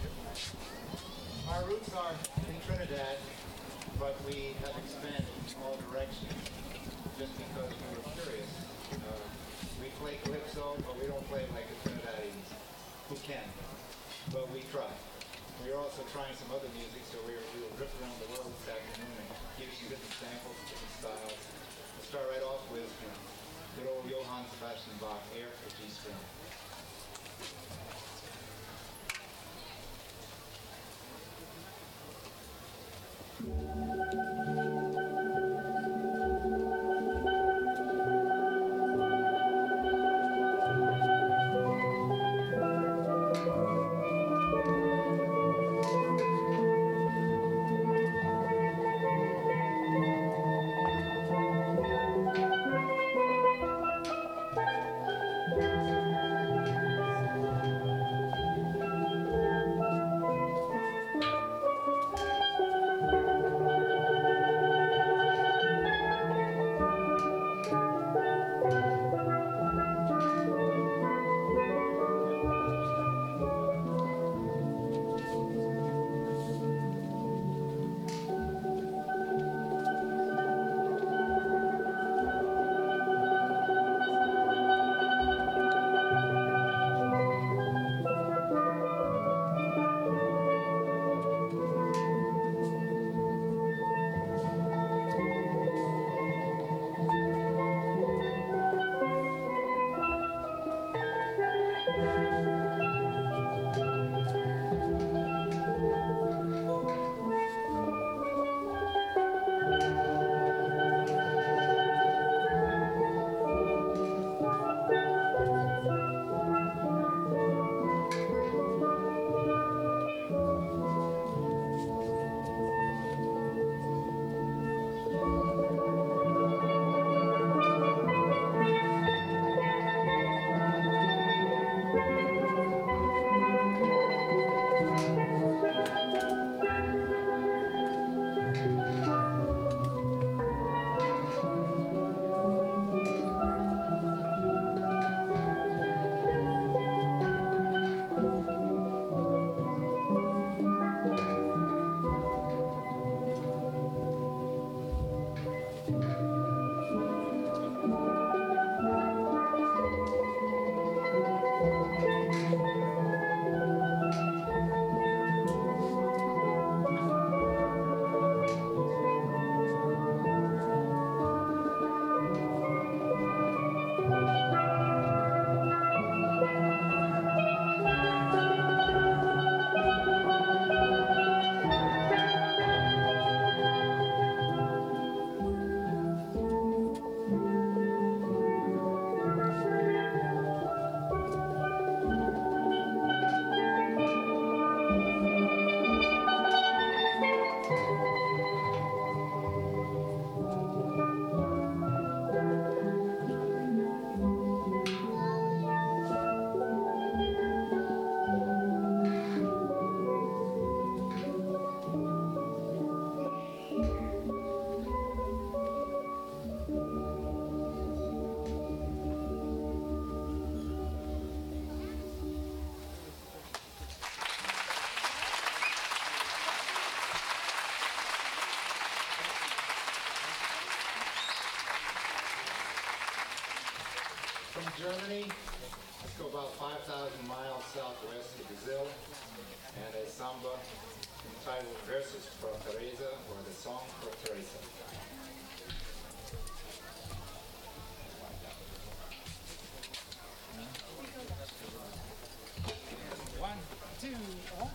Our roots are in Trinidad, but we have expanded in all directions just because we were curious. We play calypso, but we don't play like the Trinidadians, who can, but we try. We're also trying some other music, so we will drift around the world this afternoon and give you some different samples and different styles. We'll start right off with good old Johann Sebastian Bach, Air for G string. Germany. Let's go about 5,000 miles southwest of Brazil. And a samba entitled Verses for Teresa, or the Song for Teresa. 1, 2, 1.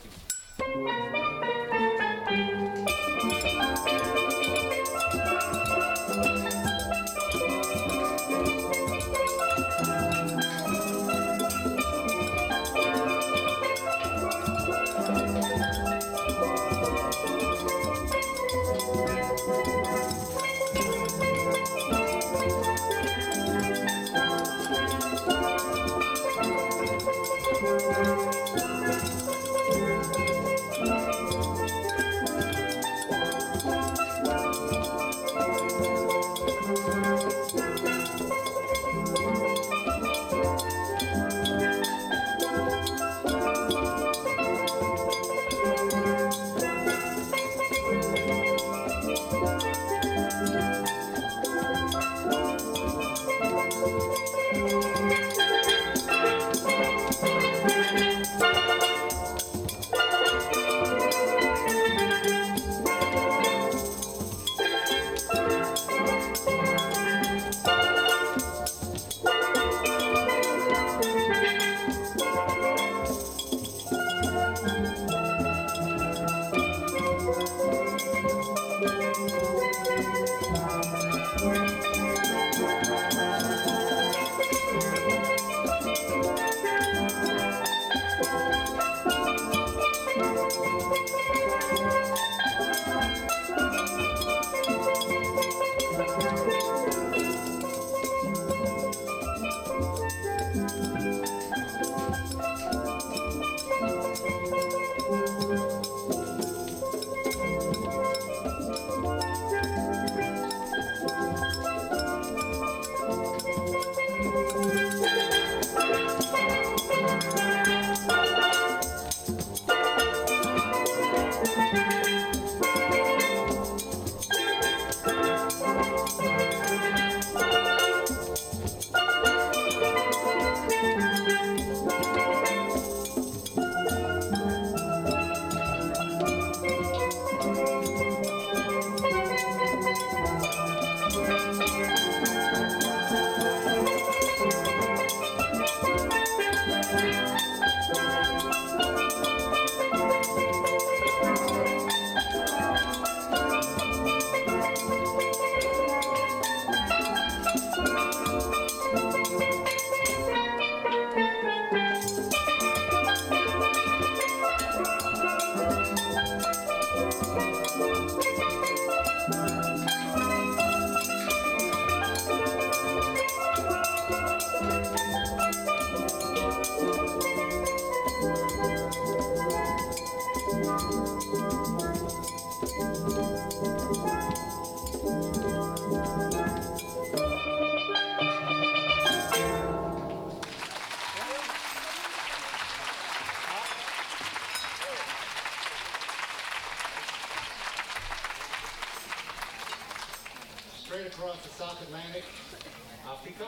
Straight across the South Atlantic, Africa,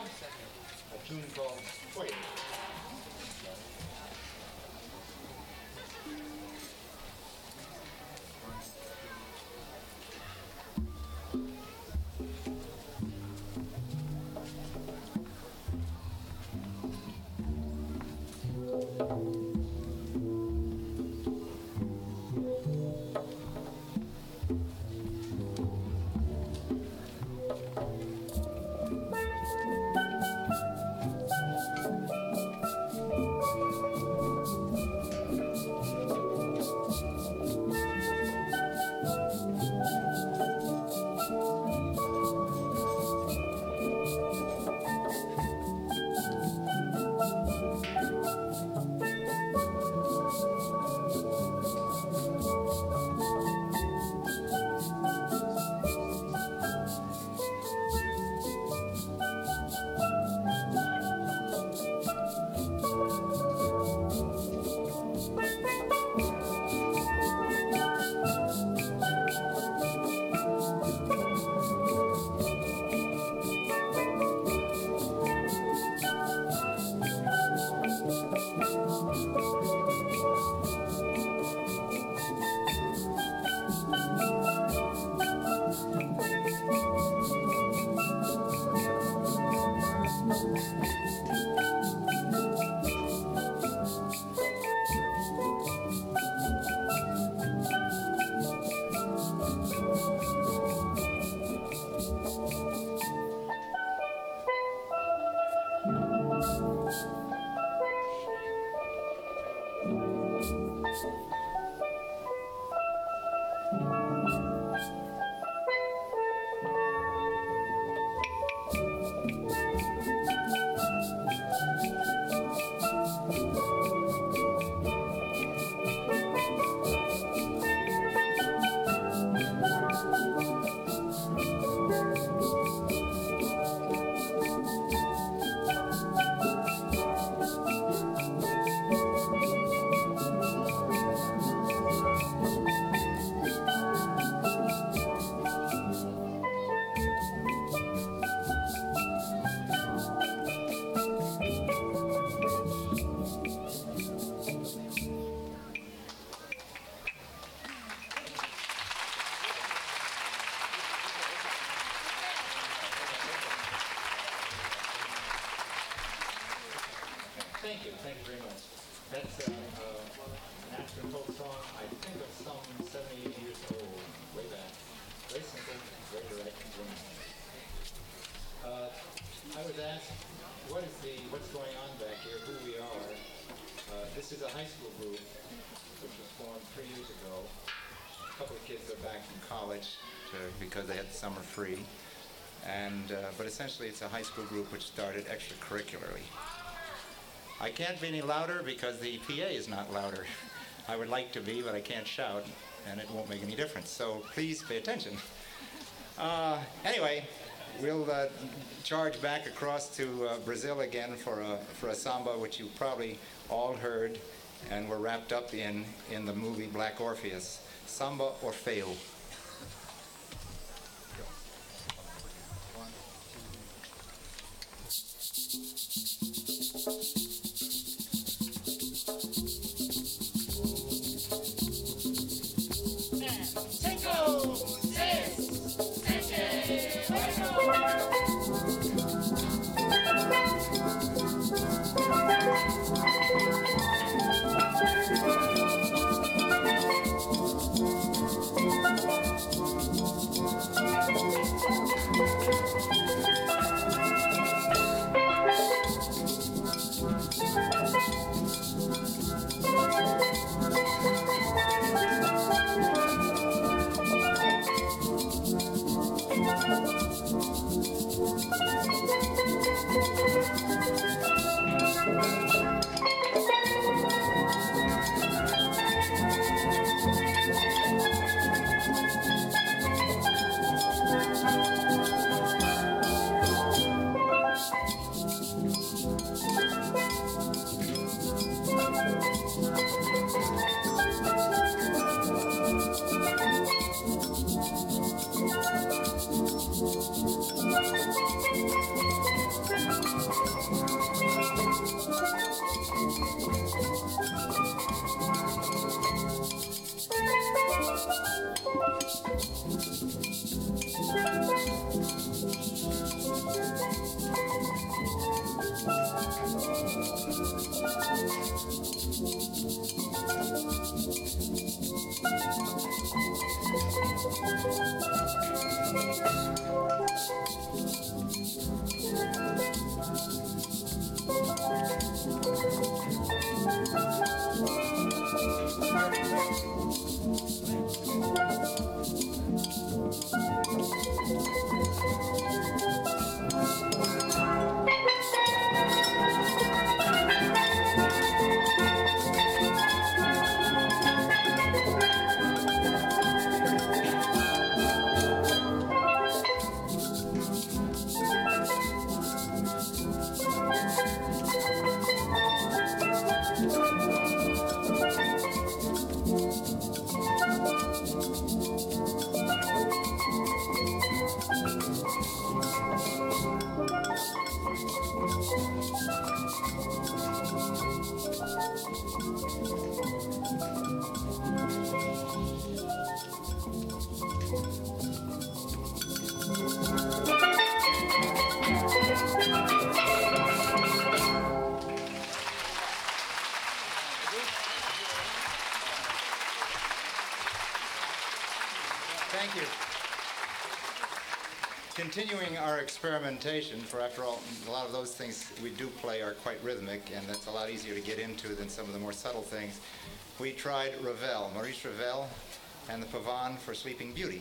a tune called Foyer. Thank you very much. That's an African folk song, I think of some 78 years old, way back. Very simple, very direct, and very nice. I was asked, what's going on back here, who we are. This is a high school group which was formed 3 years ago. A couple of kids are back from college because they had the summer free. But essentially it's a high school group which started extracurricularly. I can't be any louder because the PA is not louder. I would like to be, but I can't shout, and it won't make any difference. So please pay attention. Anyway, we'll charge back across to Brazil again for a samba which you probably all heard and were wrapped up in the movie Black Orpheus, Samba Orfeo. Thank you. Continuing our experimentation, for after all, a lot of those things we do play are quite rhythmic, and that's a lot easier to get into than some of the more subtle things. We tried Ravel, Maurice Ravel, and the Pavane for Sleeping Beauty.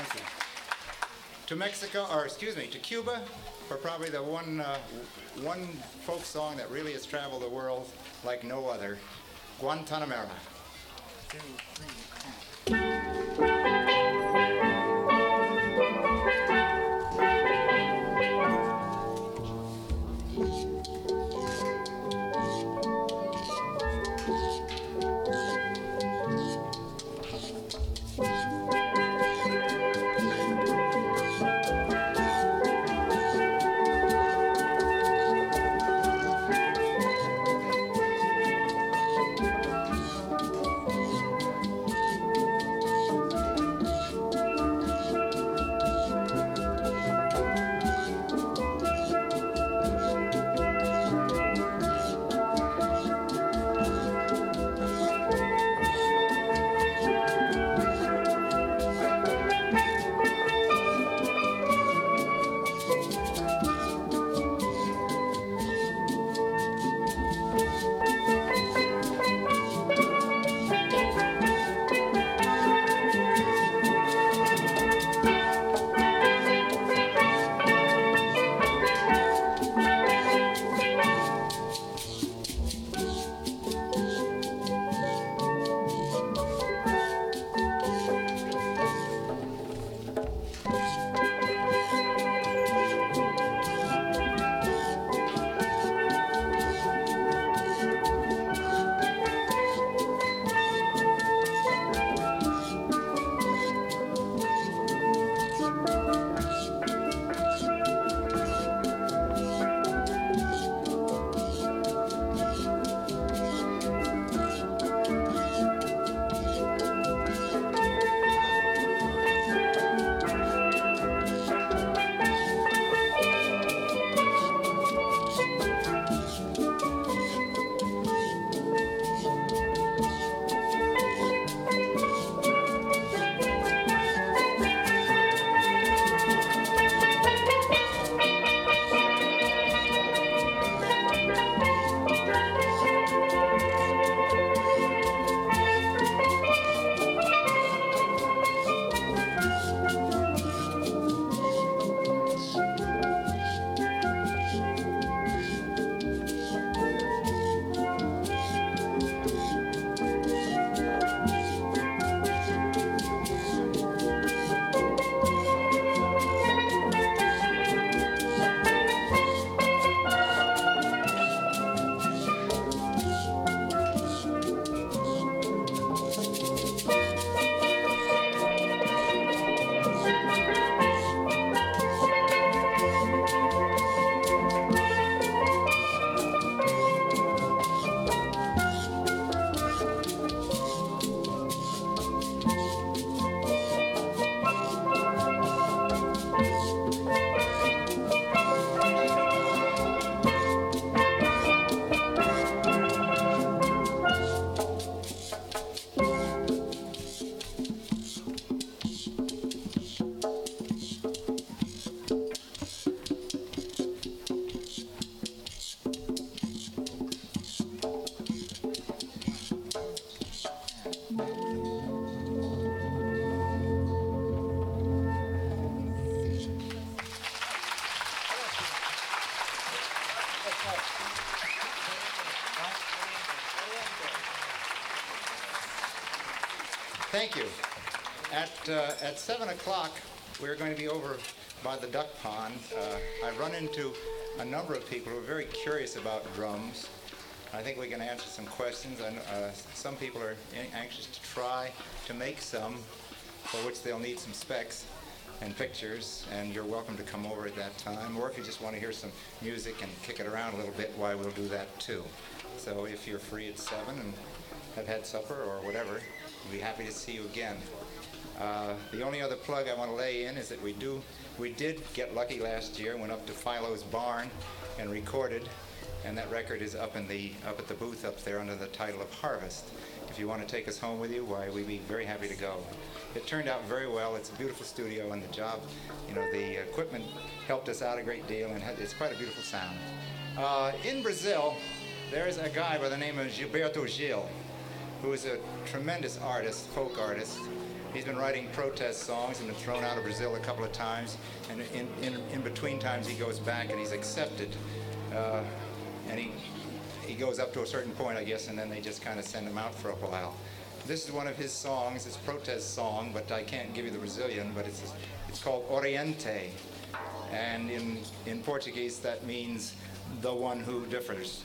Thank you. To Mexico, or excuse me, to Cuba, for probably the one folk song that really has traveled the world like no other, Guantanamera. 2, 3, Thank you. At 7 o'clock, we're going to be over by the duck pond. I run into a number of people who are very curious about drums. I think we can answer some questions. Some people are anxious to try to make some, for which they'll need some specs and pictures, and you're welcome to come over at that time. Or if you just want to hear some music and kick it around a little bit, why, we'll do that too. So if you're free at 7 and have had supper or whatever, we'll be happy to see you again. The only other plug I want to lay in is that we did get lucky last year, went up to Philo's barn and recorded, and that record is up at the booth up there under the title of Harvest. If you want to take us home with you, why, we'd be very happy to go. It turned out very well. It's a beautiful studio, and the job, the equipment helped us out a great deal, and it's quite a beautiful sound. In Brazil, there's a guy by the name of Gilberto Gil, who is a tremendous artist, folk artist. He's been writing protest songs and been thrown out of Brazil a couple of times. And in between times he goes back and he's accepted. And he goes up to a certain point, I guess, and then they just kind of send him out for a while. This is one of his songs. It's a protest song, but I can't give you the Brazilian, but it's called Oriente. And in Portuguese, that means the one who differs.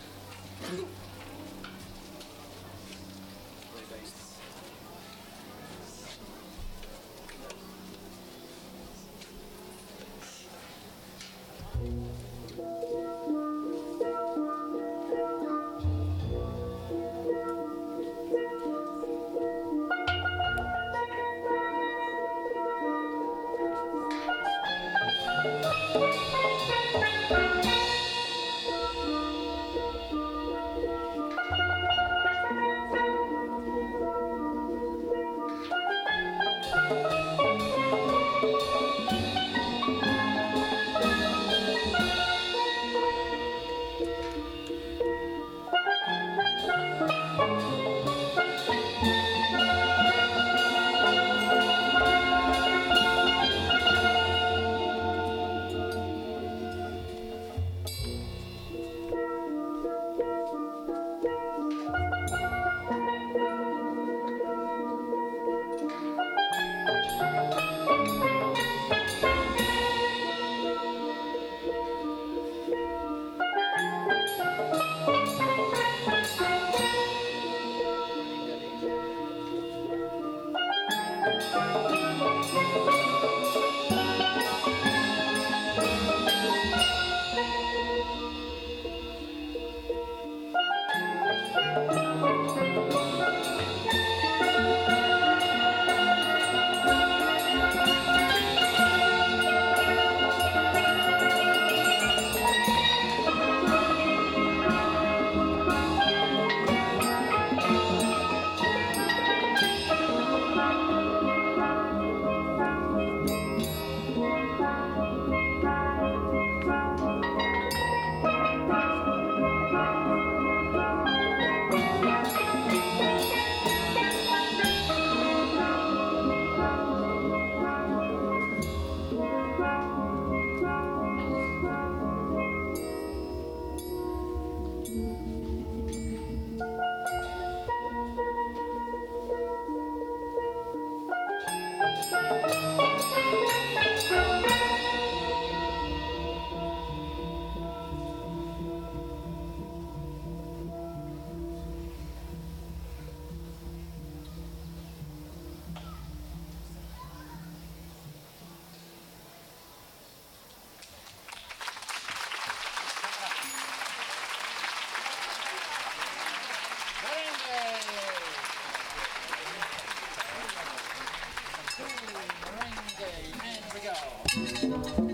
Merengue, and we go.